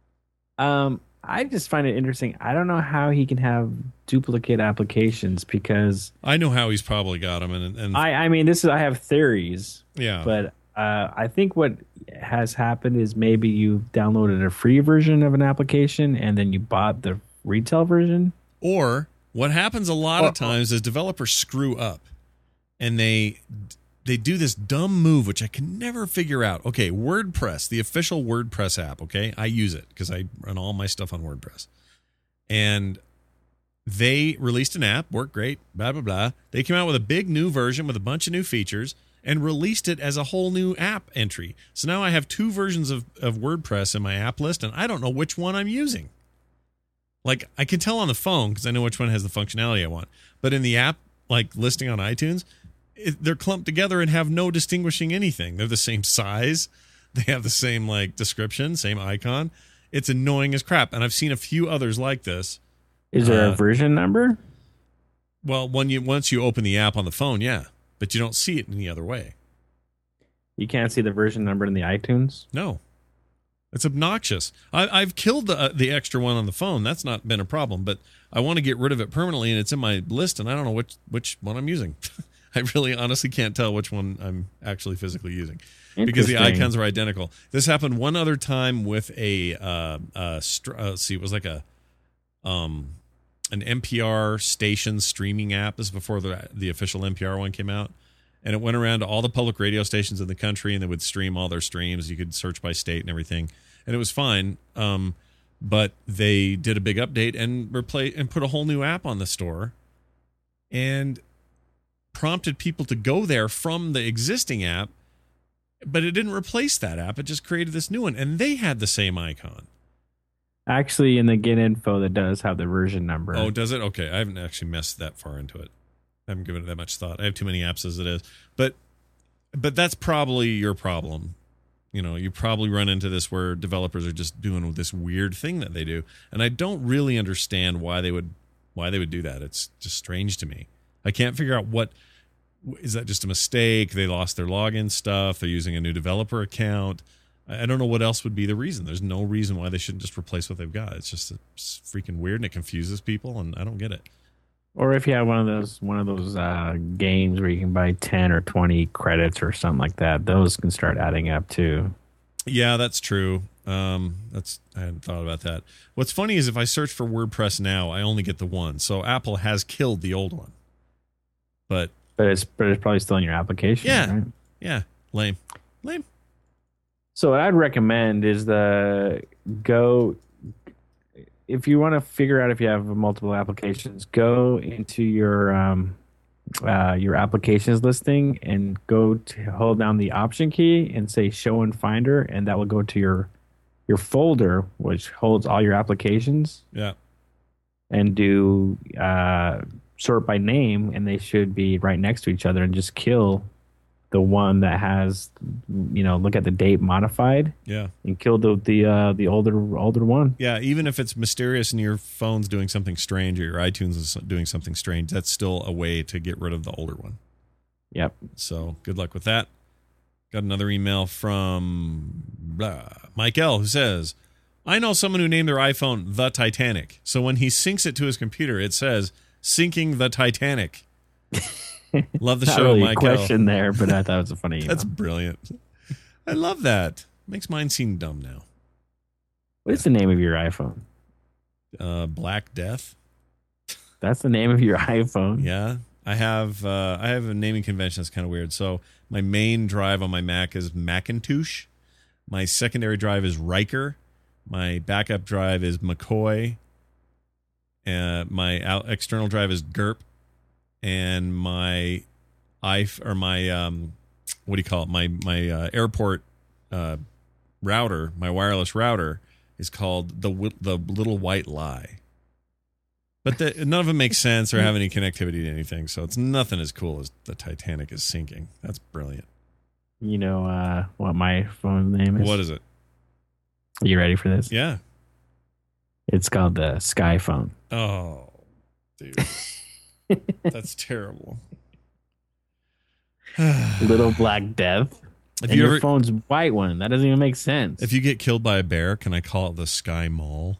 I just find it interesting. I don't know how he can have duplicate applications, because I know how he's probably got them. And I mean, I have theories. Yeah. But I think what has happened is maybe you downloaded a free version of an application and then you bought the retail version. Or what happens a lot of times is developers screw up and they do this dumb move, which I can never figure out. Okay, WordPress, the official WordPress app, okay? I use it because I run all my stuff on WordPress. And They released an app, worked great, blah, blah, blah. They came out with a big new version with a bunch of new features and released it as a whole new app entry. So now I have 2 versions of WordPress in my app list, and I don't know which one I'm using. Like, I can tell on the phone because I know which one has the functionality I want. But in the app, like listing on iTunes, they're clumped together and have no distinguishing anything. They're the same size. They have the same, like, description, same icon. It's annoying as crap. And I've seen a few others like this. Is there a version number? Well, once you open the app on the phone, yeah. But you don't see it any other way. You can't see the version number in the iTunes? No. It's obnoxious. I've killed the extra one on the phone. That's not been a problem. But I want to get rid of it permanently, and it's in my list, and I don't know which one I'm using. I really honestly can't tell which one I'm actually physically using. Because the icons are identical. This happened one other time with it was like an NPR station streaming app. This is before the official NPR one came out. And it went around to all the public radio stations in the country, and they would stream all their streams. You could search by state and everything. And it was fine. But they did a big update and put a whole new app on the store and prompted people to go there from the existing app. But it didn't replace that app. It just created this new one. And they had the same icon. Actually, in the Get Info, that does have the version number. Oh, does it? Okay. I haven't actually messed that far into it. I haven't given it that much thought. I have too many apps as it is. But that's probably your problem. You know, you probably run into this where developers are just doing this weird thing that they do. And I don't really understand why they would do that. It's just strange to me. I can't figure out is that just a mistake? They lost their login stuff. They're using a new developer account. I don't know what else would be the reason. There's no reason why they shouldn't just replace what they've got. It's freaking weird, and it confuses people, and I don't get it. Or if you have one of those games where you can buy 10 or 20 credits or something like that, those can start adding up too. Yeah, that's true. I hadn't thought about that. What's funny is if I search for WordPress now, I only get the one. So Apple has killed the old one. But it's probably still in your application. Yeah, right? Yeah. Lame. So what I'd recommend is if you want to figure out if you have multiple applications, go into your applications listing and go to hold down the Option key and say Show in Finder, and that will go to your folder, which holds all your applications. Yeah. And do sort by name, and they should be right next to each other, and just kill the one that has, look at the date modified. Yeah. And kill the older one. Yeah, even if it's mysterious and your phone's doing something strange or your iTunes is doing something strange, that's still a way to get rid of the older one. Yep. So good luck with that. Got another email from Mike L, who says, I know someone who named their iPhone the Titanic. So when he syncs it to his computer, it says, sinking the Titanic. Love the Not show, really Mike a question there, but I thought it was a funny email. That's brilliant. I love that. Makes mine seem dumb now. What is the name of your iPhone? Black Death. That's the name of your iPhone? Yeah. I have a naming convention that's kind of weird. So my main drive on my Mac is Macintosh. My secondary drive is Riker. My backup drive is McCoy. My external drive is GURP. And my airport router, my wireless router, is called the Little White Lie. But none of them make sense or have any connectivity to anything, so it's nothing as cool as the Titanic is sinking. That's brilliant. You know what my phone name is? What is it? Are you ready for this? Yeah. It's called the Sky Phone. Oh, dude. That's terrible. Little Black Death. And your phone's white one. That doesn't even make sense. If you get killed by a bear, can I call it the Sky Mall?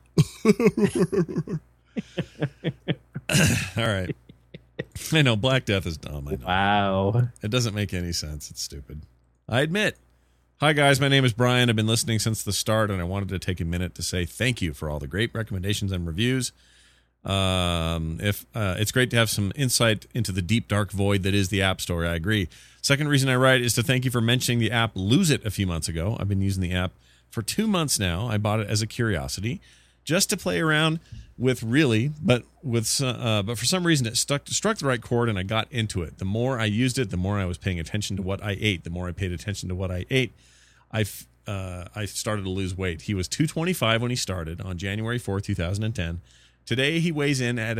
All right. I know, Black Death is dumb. I know. Wow. It doesn't make any sense. It's stupid. I admit. Hi, guys. My name is Brian. I've been listening since the start, and I wanted to take a minute to say thank you for all the great recommendations and reviews. It's great to have some insight into the deep, dark void that is the App Store. I agree. Second reason I write is to thank you for mentioning the app Lose It a few months ago. I've been using the app for 2 months now. I bought it as a curiosity. just to play around with, really, but for some reason it struck the right chord, and I got into it. The more I used it, the more I was paying attention to what I ate. The more I paid attention to what I ate, I started to lose weight. He was 225 when he started on January 4th, 2010. Today he weighs in at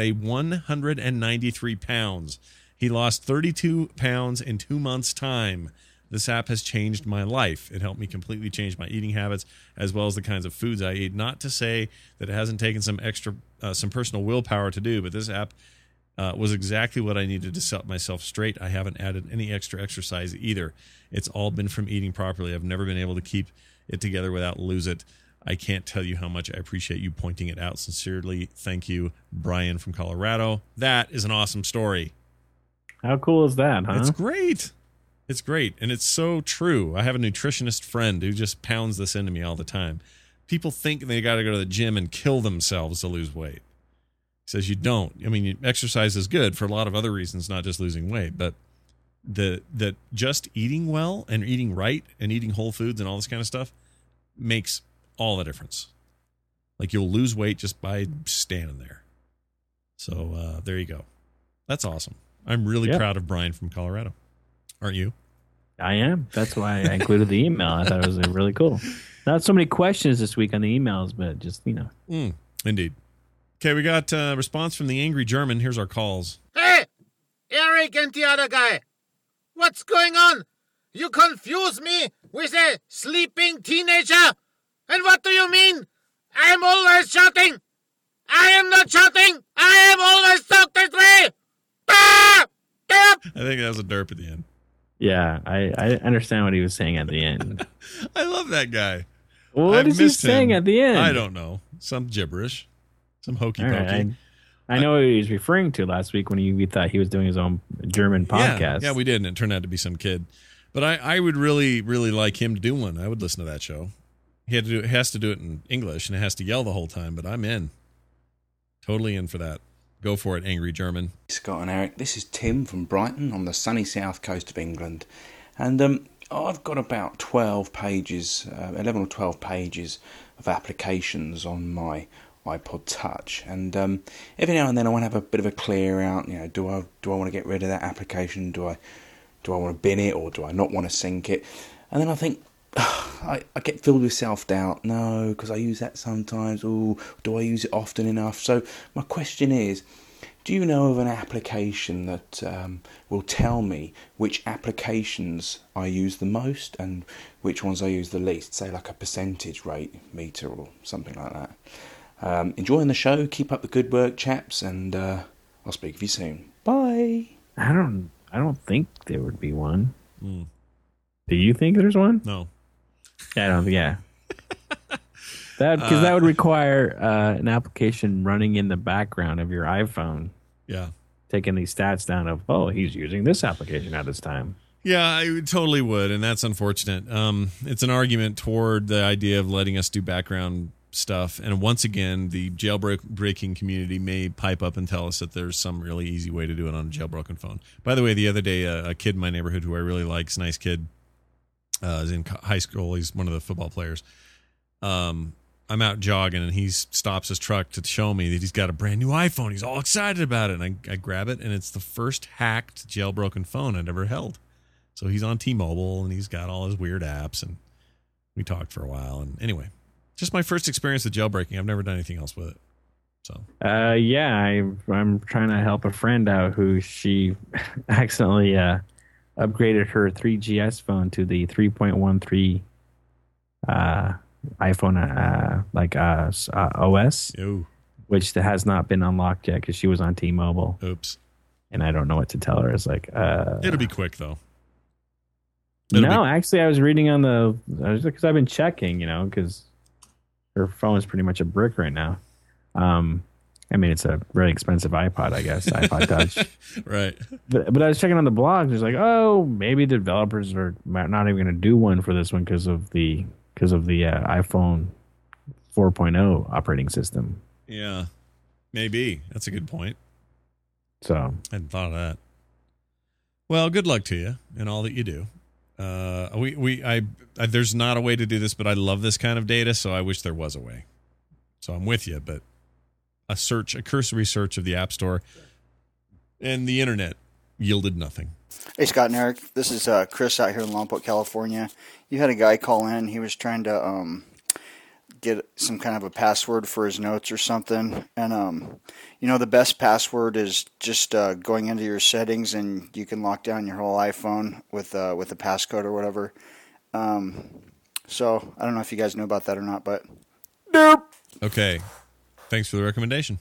193 pounds. He lost 32 pounds in 2 months' time. This app has changed my life. It helped me completely change my eating habits as well as the kinds of foods I eat. Not to say that it hasn't taken some personal willpower to do, but this app was exactly what I needed to set myself straight. I haven't added any extra exercise either. It's all been from eating properly. I've never been able to keep it together without lose it. I can't tell you how much I appreciate you pointing it out. Sincerely, thank you, Brian from Colorado. That is an awesome story. How cool is that, huh? It's great. It's great, and it's so true. I have a nutritionist friend who just pounds this into me all the time. People think they got to go to the gym and kill themselves to lose weight. He says you don't. I mean, exercise is good for a lot of other reasons, not just losing weight, but that just eating well and eating right and eating whole foods and all this kind of stuff makes all the difference. Like, you'll lose weight just by standing there. So there you go. That's awesome. I'm really proud of Brian from Colorado. Aren't you? I am. That's why I included the email. I thought it was really cool. Not so many questions this week on the emails, but just, Indeed. Okay, we got a response from the Angry German. Here's our calls. Hey, Eric and the other guy. What's going on? You confuse me with a sleeping teenager. And what do you mean? I'm always shouting. I am not shouting. I am always talked this way. Ah! I think that was a derp at the end. Yeah, I understand what he was saying at the end. I love that guy. Well, what is he saying at the end? I don't know. Some gibberish. Some hokey pokey. Right, I know what he was referring to last week when we thought he was doing his own German podcast. Yeah, we did, and it turned out to be some kid. But I would really, really like him to do one. I would listen to that show. He has to do it in English, and it has to yell the whole time, but I'm in. Totally in for that. Go for it, Angry German. Scott and Eric, this is Tim from Brighton on the sunny south coast of England. And I've got about 11 or 12 pages of applications on my iPod Touch. And every now and then I want to have a bit of a clear out. You know, do I want to get rid of that application? Do I want to bin it, or do I not want to sync it? And then I think, I get filled with self-doubt. No, because I use that sometimes. Oh, do I use it often enough? So my question is, do you know of an application that will tell me which applications I use the most and which ones I use the least? Say like a percentage rate meter or something like that. Enjoying the show. Keep up the good work, chaps, and I'll speak with you soon. Bye. I don't think there would be one. Do you think there's one? No. I don't. Yeah. Because that would require an application running in the background of your iPhone. Yeah. Taking these stats down of, he's using this application at this time. Yeah, I totally would, and that's unfortunate. It's an argument toward the idea of letting us do background stuff, and once again, the jailbreaking community may pipe up and tell us that there's some really easy way to do it on a jailbroken phone. By the way, the other day, a kid in my neighborhood who I really like, is a nice kid, is in high school. He's one of the football players. I'm out jogging, and he stops his truck to show me that he's got a brand new iPhone. He's all excited about it, and I grab it, and it's the first hacked jailbroken phone I'd ever held. So he's on T-Mobile, and he's got all his weird apps, and we talked for a while. And anyway, just my first experience with jailbreaking. I've never done anything else with it. So I'm trying to help a friend out who she accidentally upgraded her 3GS phone to the 3.13 iPhone OS, which has not been unlocked yet because she was on T-Mobile. Oops. And I don't know what to tell her. It's like it'll be quick though. Actually, I was reading on because I've been checking, because her phone is pretty much a brick right now. I mean, it's a really expensive iPod, I guess, iPod Touch. Right. But I was checking on the blog. There's like, maybe the developers are not even going to do one for this one because of the iPhone 4.0 operating system. Yeah, maybe. That's a good point. So I hadn't thought of that. Well, good luck to you in all that you do. There's not a way to do this, but I love this kind of data, so I wish there was a way. So I'm with you, but a cursory search of the App Store and the internet yielded nothing. Hey, Scott and Eric. This is Chris out here in Lompoc, California. You had a guy call in. He was trying to get some kind of a password for his notes or something. And, the best password is just going into your settings, and you can lock down your whole iPhone with a passcode or whatever. So I don't know if you guys know about that or not, but... Derp. Okay. Thanks for the recommendation.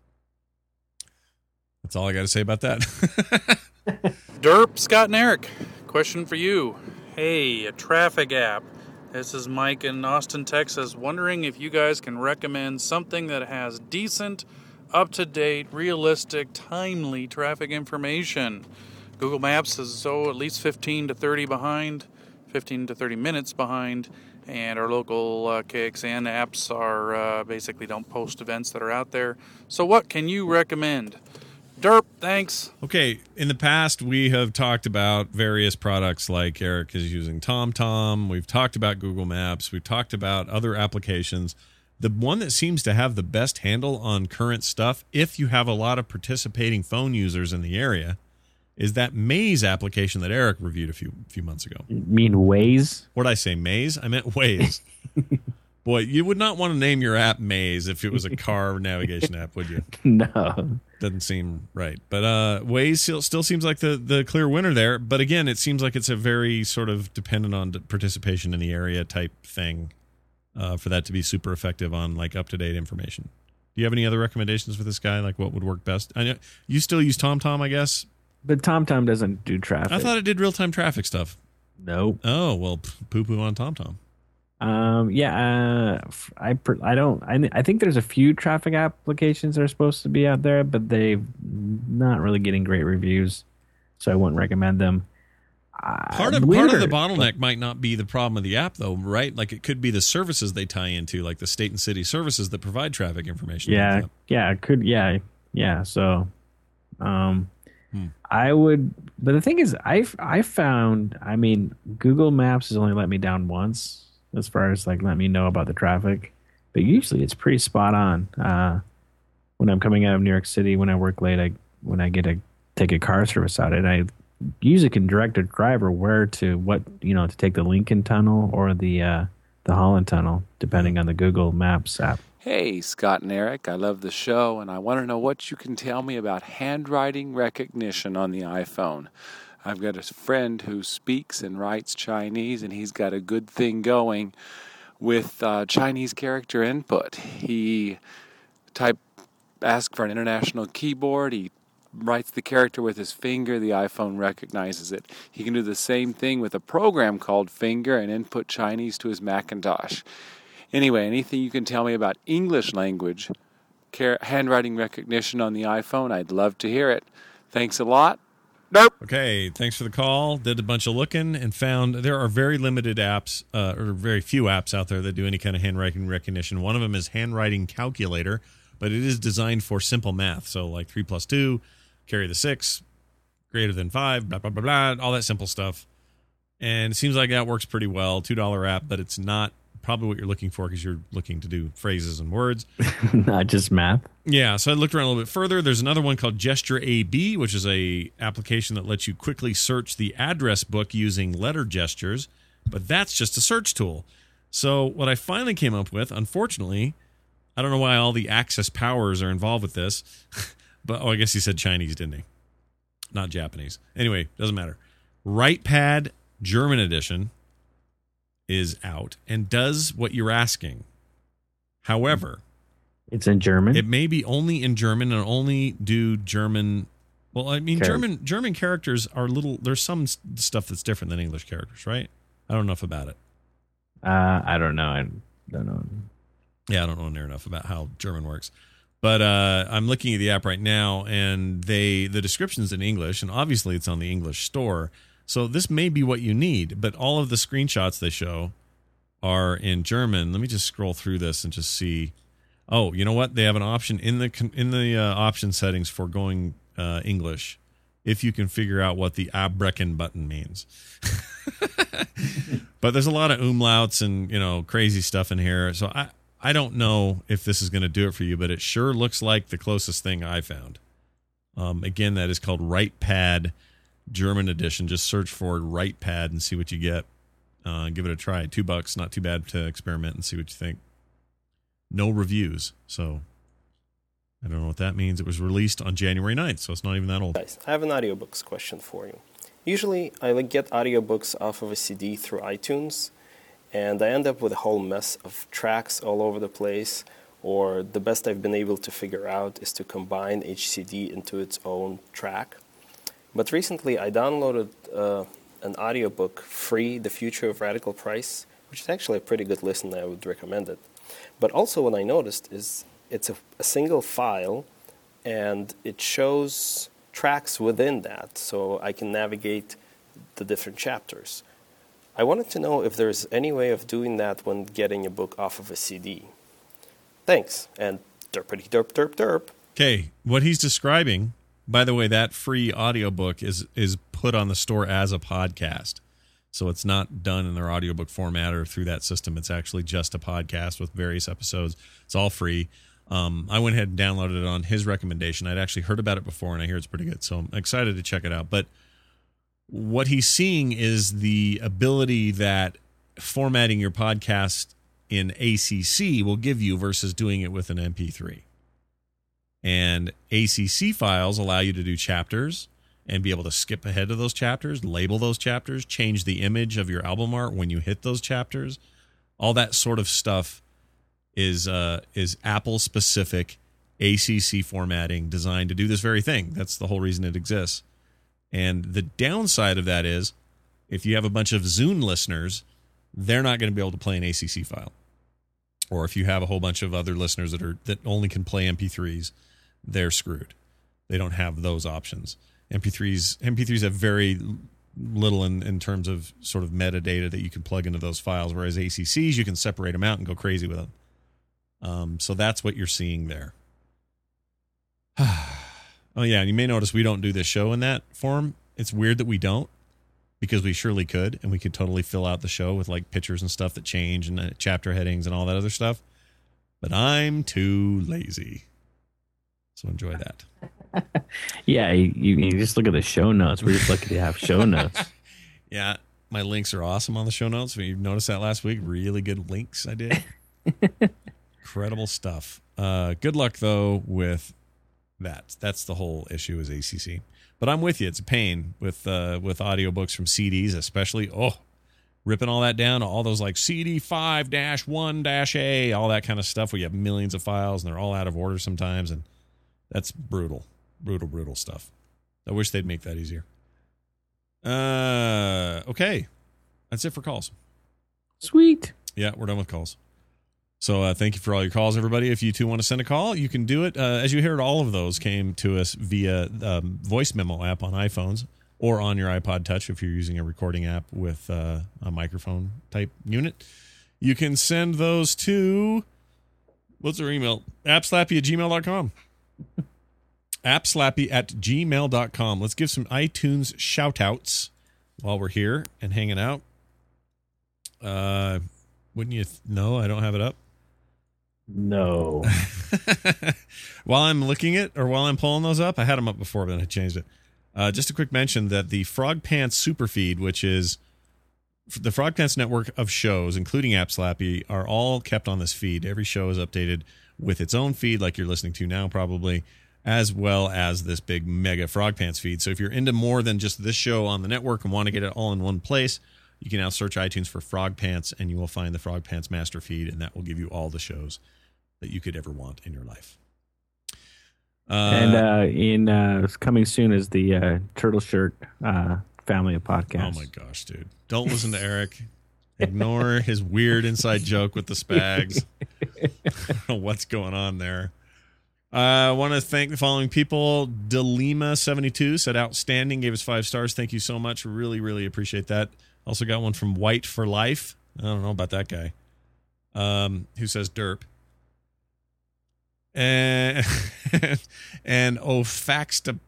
That's all I got to say about that. Derp, Scott and Eric. Question for you. Hey, a traffic app. This is Mike in Austin, Texas, wondering if you guys can recommend something that has decent, up-to-date, realistic, timely traffic information. Google Maps is at least 15 to 30 minutes behind, and our local KXN apps are basically don't post events that are out there. So what can you recommend? Derp, thanks. Okay, in the past, we have talked about various products like Eric is using TomTom. We've talked about Google Maps. We've talked about other applications. The one that seems to have the best handle on current stuff, if you have a lot of participating phone users in the area, is that Maze application that Eric reviewed a few months ago. You mean Waze? What did I say, Maze? I meant Waze. Boy, you would not want to name your app Maze if it was a car navigation app, would you? No. Doesn't seem right. But Waze still seems like the clear winner there. But again, it seems like it's a very sort of dependent on participation in the area type thing for that to be super effective on like up-to-date information. Do you have any other recommendations for this guy? Like what would work best? I know you still use TomTom, I guess? But TomTom doesn't do traffic. I thought it did real-time traffic stuff. Nope. Oh, well, poo-poo on TomTom. I think there's a few traffic applications that are supposed to be out there, but they're not really getting great reviews, so I wouldn't recommend them. Part of the bottleneck might not be the problem of the app, though, right? Like it could be the services they tie into, like the state and city services that provide traffic information. So, I would, but the thing is, I found, Google Maps has only let me down once as far as like let me know about the traffic, but usually it's pretty spot on. When I'm coming out of New York City, when I work late, when I get to take a car service out, and I usually can direct a driver where to take the Lincoln Tunnel or the Holland Tunnel, depending on the Google Maps app. Hey, Scott and Eric, I love the show, and I want to know what you can tell me about handwriting recognition on the iPhone. I've got a friend who speaks and writes Chinese, and he's got a good thing going with Chinese character input. He asks for an international keyboard. He writes the character with his finger. The iPhone recognizes it. He can do the same thing with a program called Finger and input Chinese to his Macintosh. Anyway, anything you can tell me about English language handwriting recognition on the iPhone, I'd love to hear it. Thanks a lot. Nope. Okay, thanks for the call. Did a bunch of looking and found there are very limited apps or very few apps out there that do any kind of handwriting recognition. One of them is Handwriting Calculator, but it is designed for simple math. So like 3 + 2, carry the 6, greater than 5, blah, blah, blah, blah, all that simple stuff. And it seems like that works pretty well. $2 app, but it's not probably what you're looking for because you're looking to do phrases and words. Not just math. Yeah, so I looked around a little bit further. There's another one called Gesture AB, which is a application that lets you quickly search the address book using letter gestures, but that's just a search tool. So what I finally came up with, unfortunately, I don't know why all the Access powers are involved with this, but I guess he said Chinese, didn't he? Not Japanese. Anyway, doesn't matter. WritePad German edition is out and does what you're asking. However, it's in German. It may be only in German and only do German. Well, I mean, German characters are little. There's some stuff that's different than English characters, right? I don't know enough about it. I don't know. I don't know. Yeah, I don't know near enough about how German works. But I'm looking at the app right now, and the description's in English, and obviously it's on the English store. So this may be what you need, but all of the screenshots they show are in German. Let me just scroll through this and just see. Oh, you know what? They have an option in the option settings for going English if you can figure out what the Abbrechen button means. But there's a lot of umlauts and crazy stuff in here. So I don't know if this is going to do it for you, but it sure looks like the closest thing I found. Again, that is called WritePad German edition. Just search for WritePad and see what you get. Give it a try. $2, not too bad to experiment and see what you think. No reviews, so I don't know what that means. It was released on January 9th, so it's not even that old. Guys, I have an audiobooks question for you. Usually, I get audiobooks off of a CD through iTunes, and I end up with a whole mess of tracks all over the place, or the best I've been able to figure out is to combine each CD into its own track. But recently, I downloaded an audiobook, Free, The Future of Radical Price, which is actually a pretty good listen. I would recommend it. But also what I noticed is it's a single file, and it shows tracks within that, so I can navigate the different chapters. I wanted to know if there's any way of doing that when getting a book off of a CD. Thanks, and derpity derp derp derp. Okay, what he's describing, by the way, that free audiobook is put on the store as a podcast. So it's not done in their audiobook format or through that system. It's actually just a podcast with various episodes. It's all free. I went ahead and downloaded it on his recommendation. I'd actually heard about it before, and I hear it's pretty good. So I'm excited to check it out. But what he's seeing is the ability that formatting your podcast in ACC will give you versus doing it with an MP3. And ACC files allow you to do chapters and be able to skip ahead to those chapters, label those chapters, change the image of your album art when you hit those chapters. All that sort of stuff is Apple-specific ACC formatting designed to do this very thing. That's the whole reason it exists. And the downside of that is if you have a bunch of Zune listeners, they're not going to be able to play an ACC file. Or if you have a whole bunch of other listeners that only can play MP3s, they're screwed. They don't have those options. MP3s have very little in terms of sort of metadata that you can plug into those files, whereas ACCs, you can separate them out and go crazy with them. So that's what you're seeing there. Oh, yeah, and you may notice we don't do this show in that form. It's weird that we don't, because we surely could, and we could totally fill out the show with like pictures and stuff that change and chapter headings and all that other stuff. But I'm too lazy. So enjoy that. Yeah, you just look at the show notes. We're just lucky to have show notes. Yeah, my links are awesome on the show notes. You noticed that last week. Really good links I did. Incredible stuff. Good luck, though, with that. That's the whole issue is ACC. But I'm with you. It's a pain with audiobooks from CDs, especially. Oh, ripping all that down, all those like CD 5-1-A, all that kind of stuff where you have millions of files and they're all out of order sometimes. And that's brutal stuff. I wish they'd make that easier. Okay. That's it for calls. Sweet. Yeah, we're done with calls. So thank you for all your calls, everybody. If you too want to send a call, you can do it. As you heard, all of those came to us via voice memo app on iPhones or on your iPod Touch if you're using a recording app with a microphone type unit. You can send those to, what's our email? appslappy@gmail.com. appslappy@gmail.com. Let's give some iTunes shout-outs while we're here and hanging out. Wouldn't you know I don't have it up? No. While I'm looking at, or while I'm pulling those up, I had them up before, but then I changed it. Just a quick mention that the Frog Pants Super Feed, which is the Frog Pants network of shows, including App Slappy, are all kept on this feed. Every show is updated with its own feed, like you're listening to now probably, as well as this big mega Frog Pants feed. So if you're into more than just this show on the network and want to get it all in one place, you can now search iTunes for Frog Pants, and you will find the Frog Pants Master Feed, and that will give you all the shows that you could ever want in your life. And coming soon is the Turtle Shirt family of podcasts. Oh my gosh, dude! Don't listen to Eric. Ignore his weird inside joke with the Spags. I don't know what's going on there. I want to thank the following people. Delima72 said outstanding, gave us 5 stars. Thank you so much. Really, really appreciate that. Also got one from White for Life. I don't know about that guy. Who says derp. And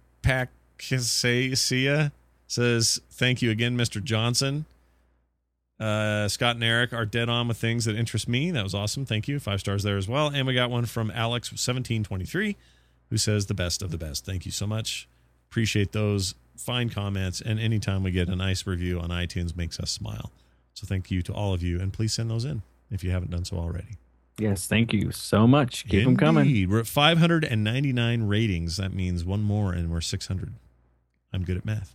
Ofaxtapacia says, thank you again, Mr. Johnson. Scott and Eric are dead on with things that interest me. That was awesome. Thank you. 5 stars there as well. And we got one from Alex1723 who says the best of the best. Thank you so much. Appreciate those fine comments. And anytime we get a nice review on iTunes makes us smile. So thank you to all of you. And please send those in if you haven't done so already. Yes, thank you so much. Keep them coming. We're at 599 ratings. That means one more and we're 600. I'm good at math.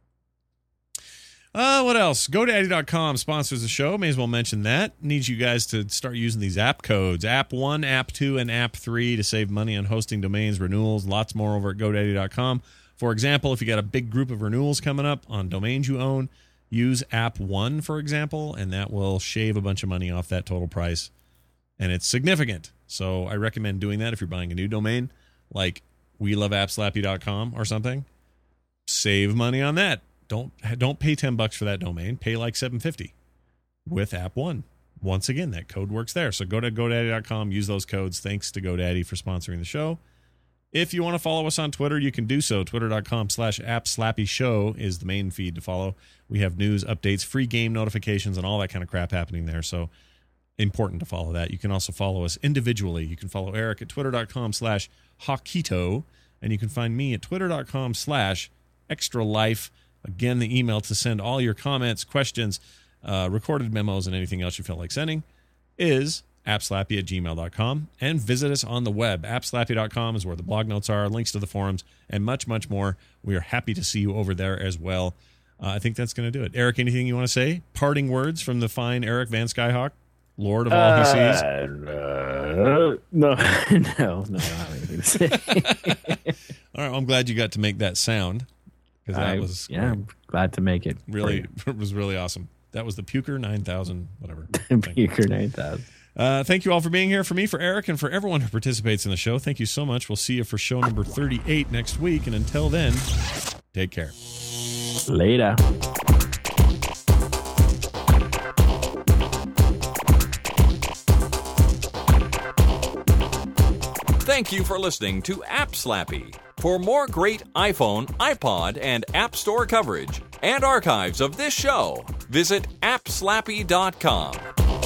What else? GoDaddy.com sponsors the show. May as well mention that. Need you guys to start using these app codes. App 1, App 2, and App 3 to save money on hosting domains, renewals, lots more over at GoDaddy.com. For example, if you got a big group of renewals coming up on domains you own, use App 1, for example, and that will shave a bunch of money off that total price. And it's significant. So I recommend doing that if you're buying a new domain, like WeLoveAppSlappy.com or something. Save money on that. Don't pay $10 for that domain. Pay like $7.50 with App 1. Once again, that code works there. So go to GoDaddy.com, use those codes. Thanks to GoDaddy for sponsoring the show. If you want to follow us on Twitter, you can do so. Twitter.com/AppSlappyShow is the main feed to follow. We have news, updates, free game notifications, and all that kind of crap happening there. So important to follow that. You can also follow us individually. You can follow Eric at Twitter.com/Hawkito, and you can find me at Twitter.com/ExtraLife. Again, the email to send all your comments, questions, recorded memos, and anything else you feel like sending is appslappy@gmail.com. And visit us on the web. Appslappy.com is where the blog notes are, links to the forums, and much, much more. We are happy to see you over there as well. I think that's going to do it. Eric, anything you want to say? Parting words from the fine Eric Van Skyhawk, Lord of all he sees? No, I don't have anything to say. All right, well, I'm glad you got to make that sound. Because that was I'm glad to make it. Really, it was really awesome. That was the Puker 9000, whatever. Puker 9000. Thank you all for being here. For me, for Eric, and for everyone who participates in the show. Thank you so much. We'll see you for show number 38 next week. And until then, take care. Later. Thank you for listening to App Slappy. For more great iPhone, iPod, and App Store coverage and archives of this show, visit appslappy.com.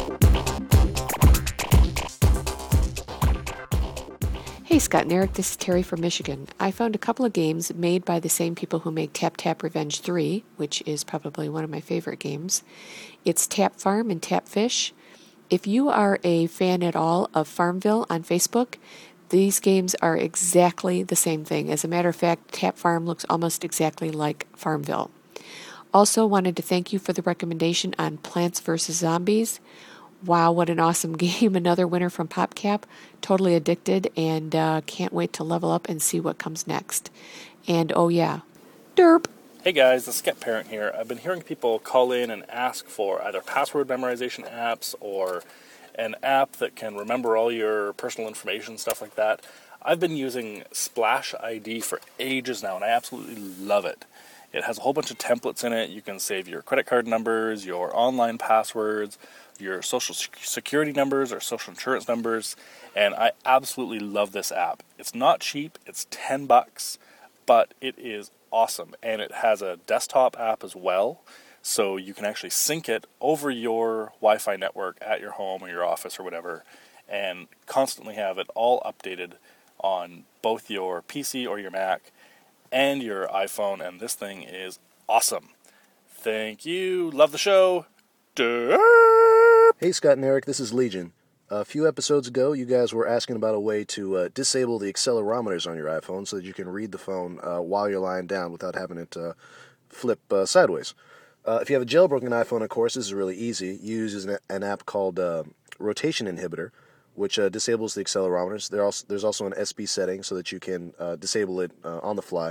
Hey, Scott and Eric, this is Terry from Michigan. I found a couple of games made by the same people who make Tap Tap Revenge 3, which is probably one of my favorite games. It's Tap Farm and Tap Fish. If you are a fan at all of Farmville on Facebook, these games are exactly the same thing. As a matter of fact, Tap Farm looks almost exactly like Farmville. Also wanted to thank you for the recommendation on Plants vs. Zombies. Wow, what an awesome game. Another winner from PopCap. Totally addicted and can't wait to level up and see what comes next. And oh yeah, derp. Hey guys, the Skep Parent here. I've been hearing people call in and ask for either password memorization apps or an app that can remember all your personal information, stuff like that. I've been using Splash ID for ages now, and I absolutely love it. It has a whole bunch of templates in it. You can save your credit card numbers, your online passwords, your social security numbers or social insurance numbers, and I absolutely love this app. It's not cheap, it's $10, but it is awesome, and it has a desktop app as well. So you can actually sync it over your Wi-Fi network at your home or your office or whatever, and constantly have it all updated on both your PC or your Mac and your iPhone, and this thing is awesome. Thank you. Love the show. Derp. Hey, Scott and Eric, this is Legion. A few episodes ago, you guys were asking about a way to disable the accelerometers on your iPhone so that you can read the phone while you're lying down without having it flip sideways. If you have a jailbroken iPhone, of course, this is really easy. You use an app called Rotation Inhibitor, which disables the accelerometers. There's also an SB setting so that you can disable it on the fly.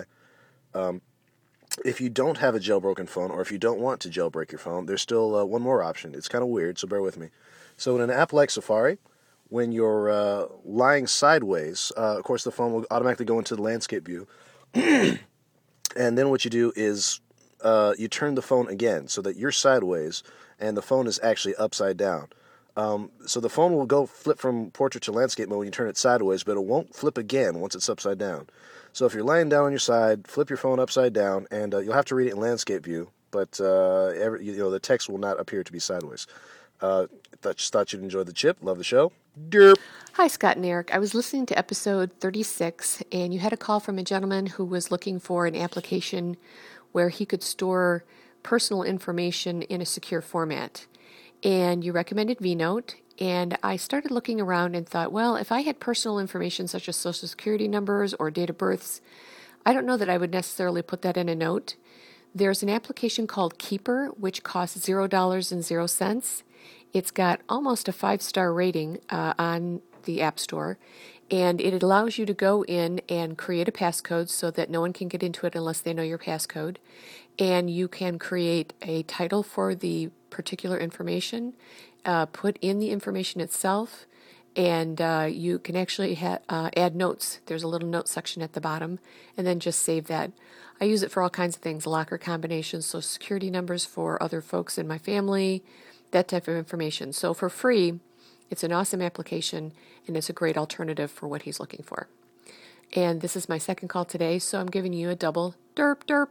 If you don't have a jailbroken phone, or if you don't want to jailbreak your phone, there's still one more option. It's kind of weird, so bear with me. So in an app like Safari, when you're lying sideways, of course the phone will automatically go into the landscape view. And then what you do is you turn the phone again so that you're sideways and the phone is actually upside down. So the phone will go flip from portrait to landscape mode when you turn it sideways, but it won't flip again once it's upside down. So if you're laying down on your side, flip your phone upside down, and you'll have to read it in landscape view, but the text will not appear to be sideways. Just thought you'd enjoy the chip. Love the show. Derp. Hi, Scott and Eric. I was listening to episode 36, and you had a call from a gentleman who was looking for an application where he could store personal information in a secure format. And you recommended VNote, and I started looking around and thought, well, if I had personal information such as social security numbers or date of births, I don't know that I would necessarily put that in a note. There's an application called Keeper, which costs $0.00. It's got almost a 5-star rating on the App Store, and it allows you to go in and create a passcode so that no one can get into it unless they know your passcode. And you can create a title for the particular information, put in the information itself, and you can actually add notes. There's a little note section at the bottom, and then just save that. I use it for all kinds of things, locker combinations, social security numbers for other folks in my family, that type of information. So for free, it's an awesome application, and it's a great alternative for what he's looking for. And this is my second call today, so I'm giving you a double derp derp.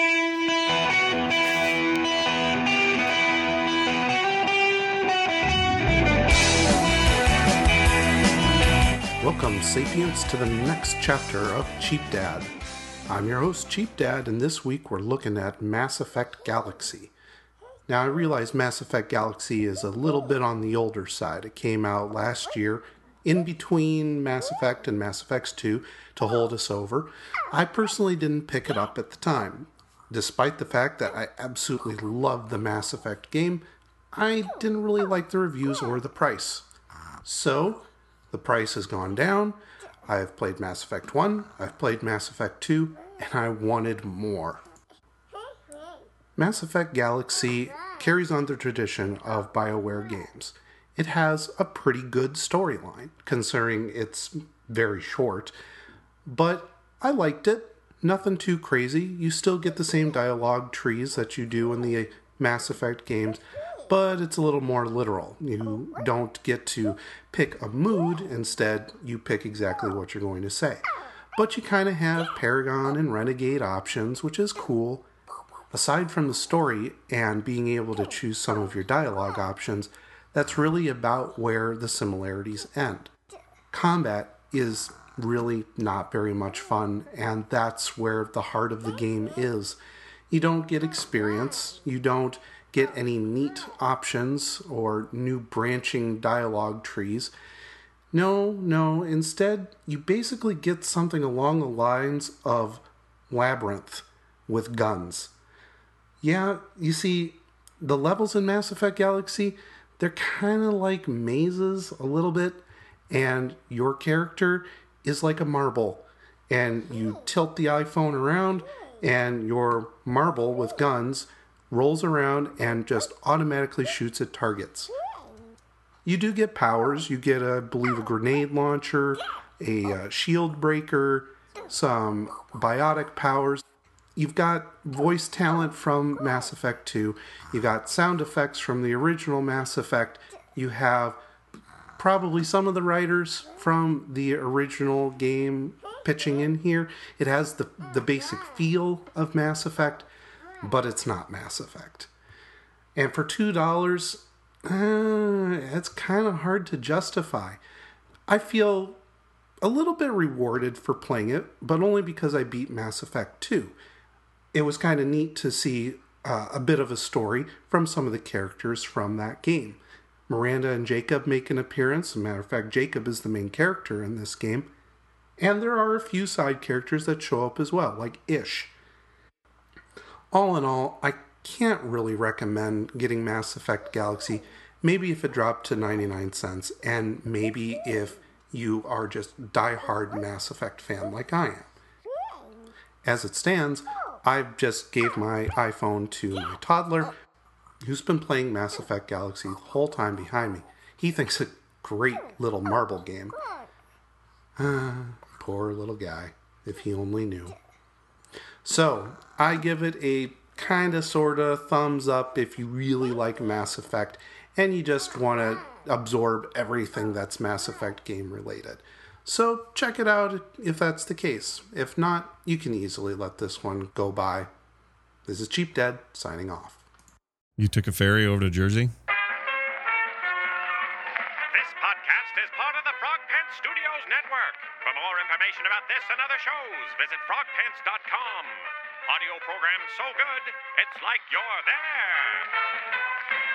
Welcome, Sapients, to the next chapter of Cheap Dad. I'm your host, Cheap Dad, and this week we're looking at Mass Effect Galaxy. Now, I realize Mass Effect Galaxy is a little bit on the older side. It came out last year, in between Mass Effect and Mass Effect 2, to hold us over. I personally didn't pick it up at the time. Despite the fact that I absolutely loved the Mass Effect game, I didn't really like the reviews or the price. So, the price has gone down. I have played Mass Effect 1, I've played Mass Effect 2, and I wanted more. Mass Effect Galaxy carries on the tradition of BioWare games. It has a pretty good storyline, considering it's very short, but I liked it. Nothing too crazy. You still get the same dialogue trees that you do in the Mass Effect games, but it's a little more literal. You don't get to pick a mood. Instead, you pick exactly what you're going to say. But you kind of have Paragon and Renegade options, which is cool. Aside from the story and being able to choose some of your dialogue options, that's really about where the similarities end. Combat is really not very much fun, and that's where the heart of the game is. You don't get experience, you don't get any neat options or new branching dialogue trees. No, instead, you basically get something along the lines of Labyrinth with guns. Yeah, you see, the levels in Mass Effect Galaxy, they're kind of like mazes a little bit, and your character is like a marble, and you tilt the iPhone around, and your marble with guns rolls around and just automatically shoots at targets. You do get powers. You get, I believe, a grenade launcher, a shield breaker, some biotic powers. You've got voice talent from Mass Effect 2. You got sound effects from the original Mass Effect. You have probably some of the writers from the original game pitching in here. It has the basic feel of Mass Effect, but it's not Mass Effect. And for $2, it's kind of hard to justify. I feel a little bit rewarded for playing it, but only because I beat Mass Effect 2. It was kind of neat to see a bit of a story from some of the characters from that game. Miranda and Jacob make an appearance. As a matter of fact, Jacob is the main character in this game. And there are a few side characters that show up as well, like Ish. All in all, I can't really recommend getting Mass Effect Galaxy. Maybe if it dropped to 99 cents, and maybe if you are just diehard Mass Effect fan like I am. As it stands, I've just gave my iPhone to my toddler, who's been playing Mass Effect Galaxy the whole time behind me. He thinks it's a great little marble game. Poor little guy, if he only knew. So, I give it a kinda sorta thumbs up if you really like Mass Effect and you just want to absorb everything that's Mass Effect game related. So check it out if that's the case. If not, you can easily let this one go by. This is Cheap Dad signing off. You took a ferry over to Jersey? This podcast is part of the Frog Pants Studios Network. For more information about this and other shows, visit frogpants.com. Audio program so good, it's like you're there.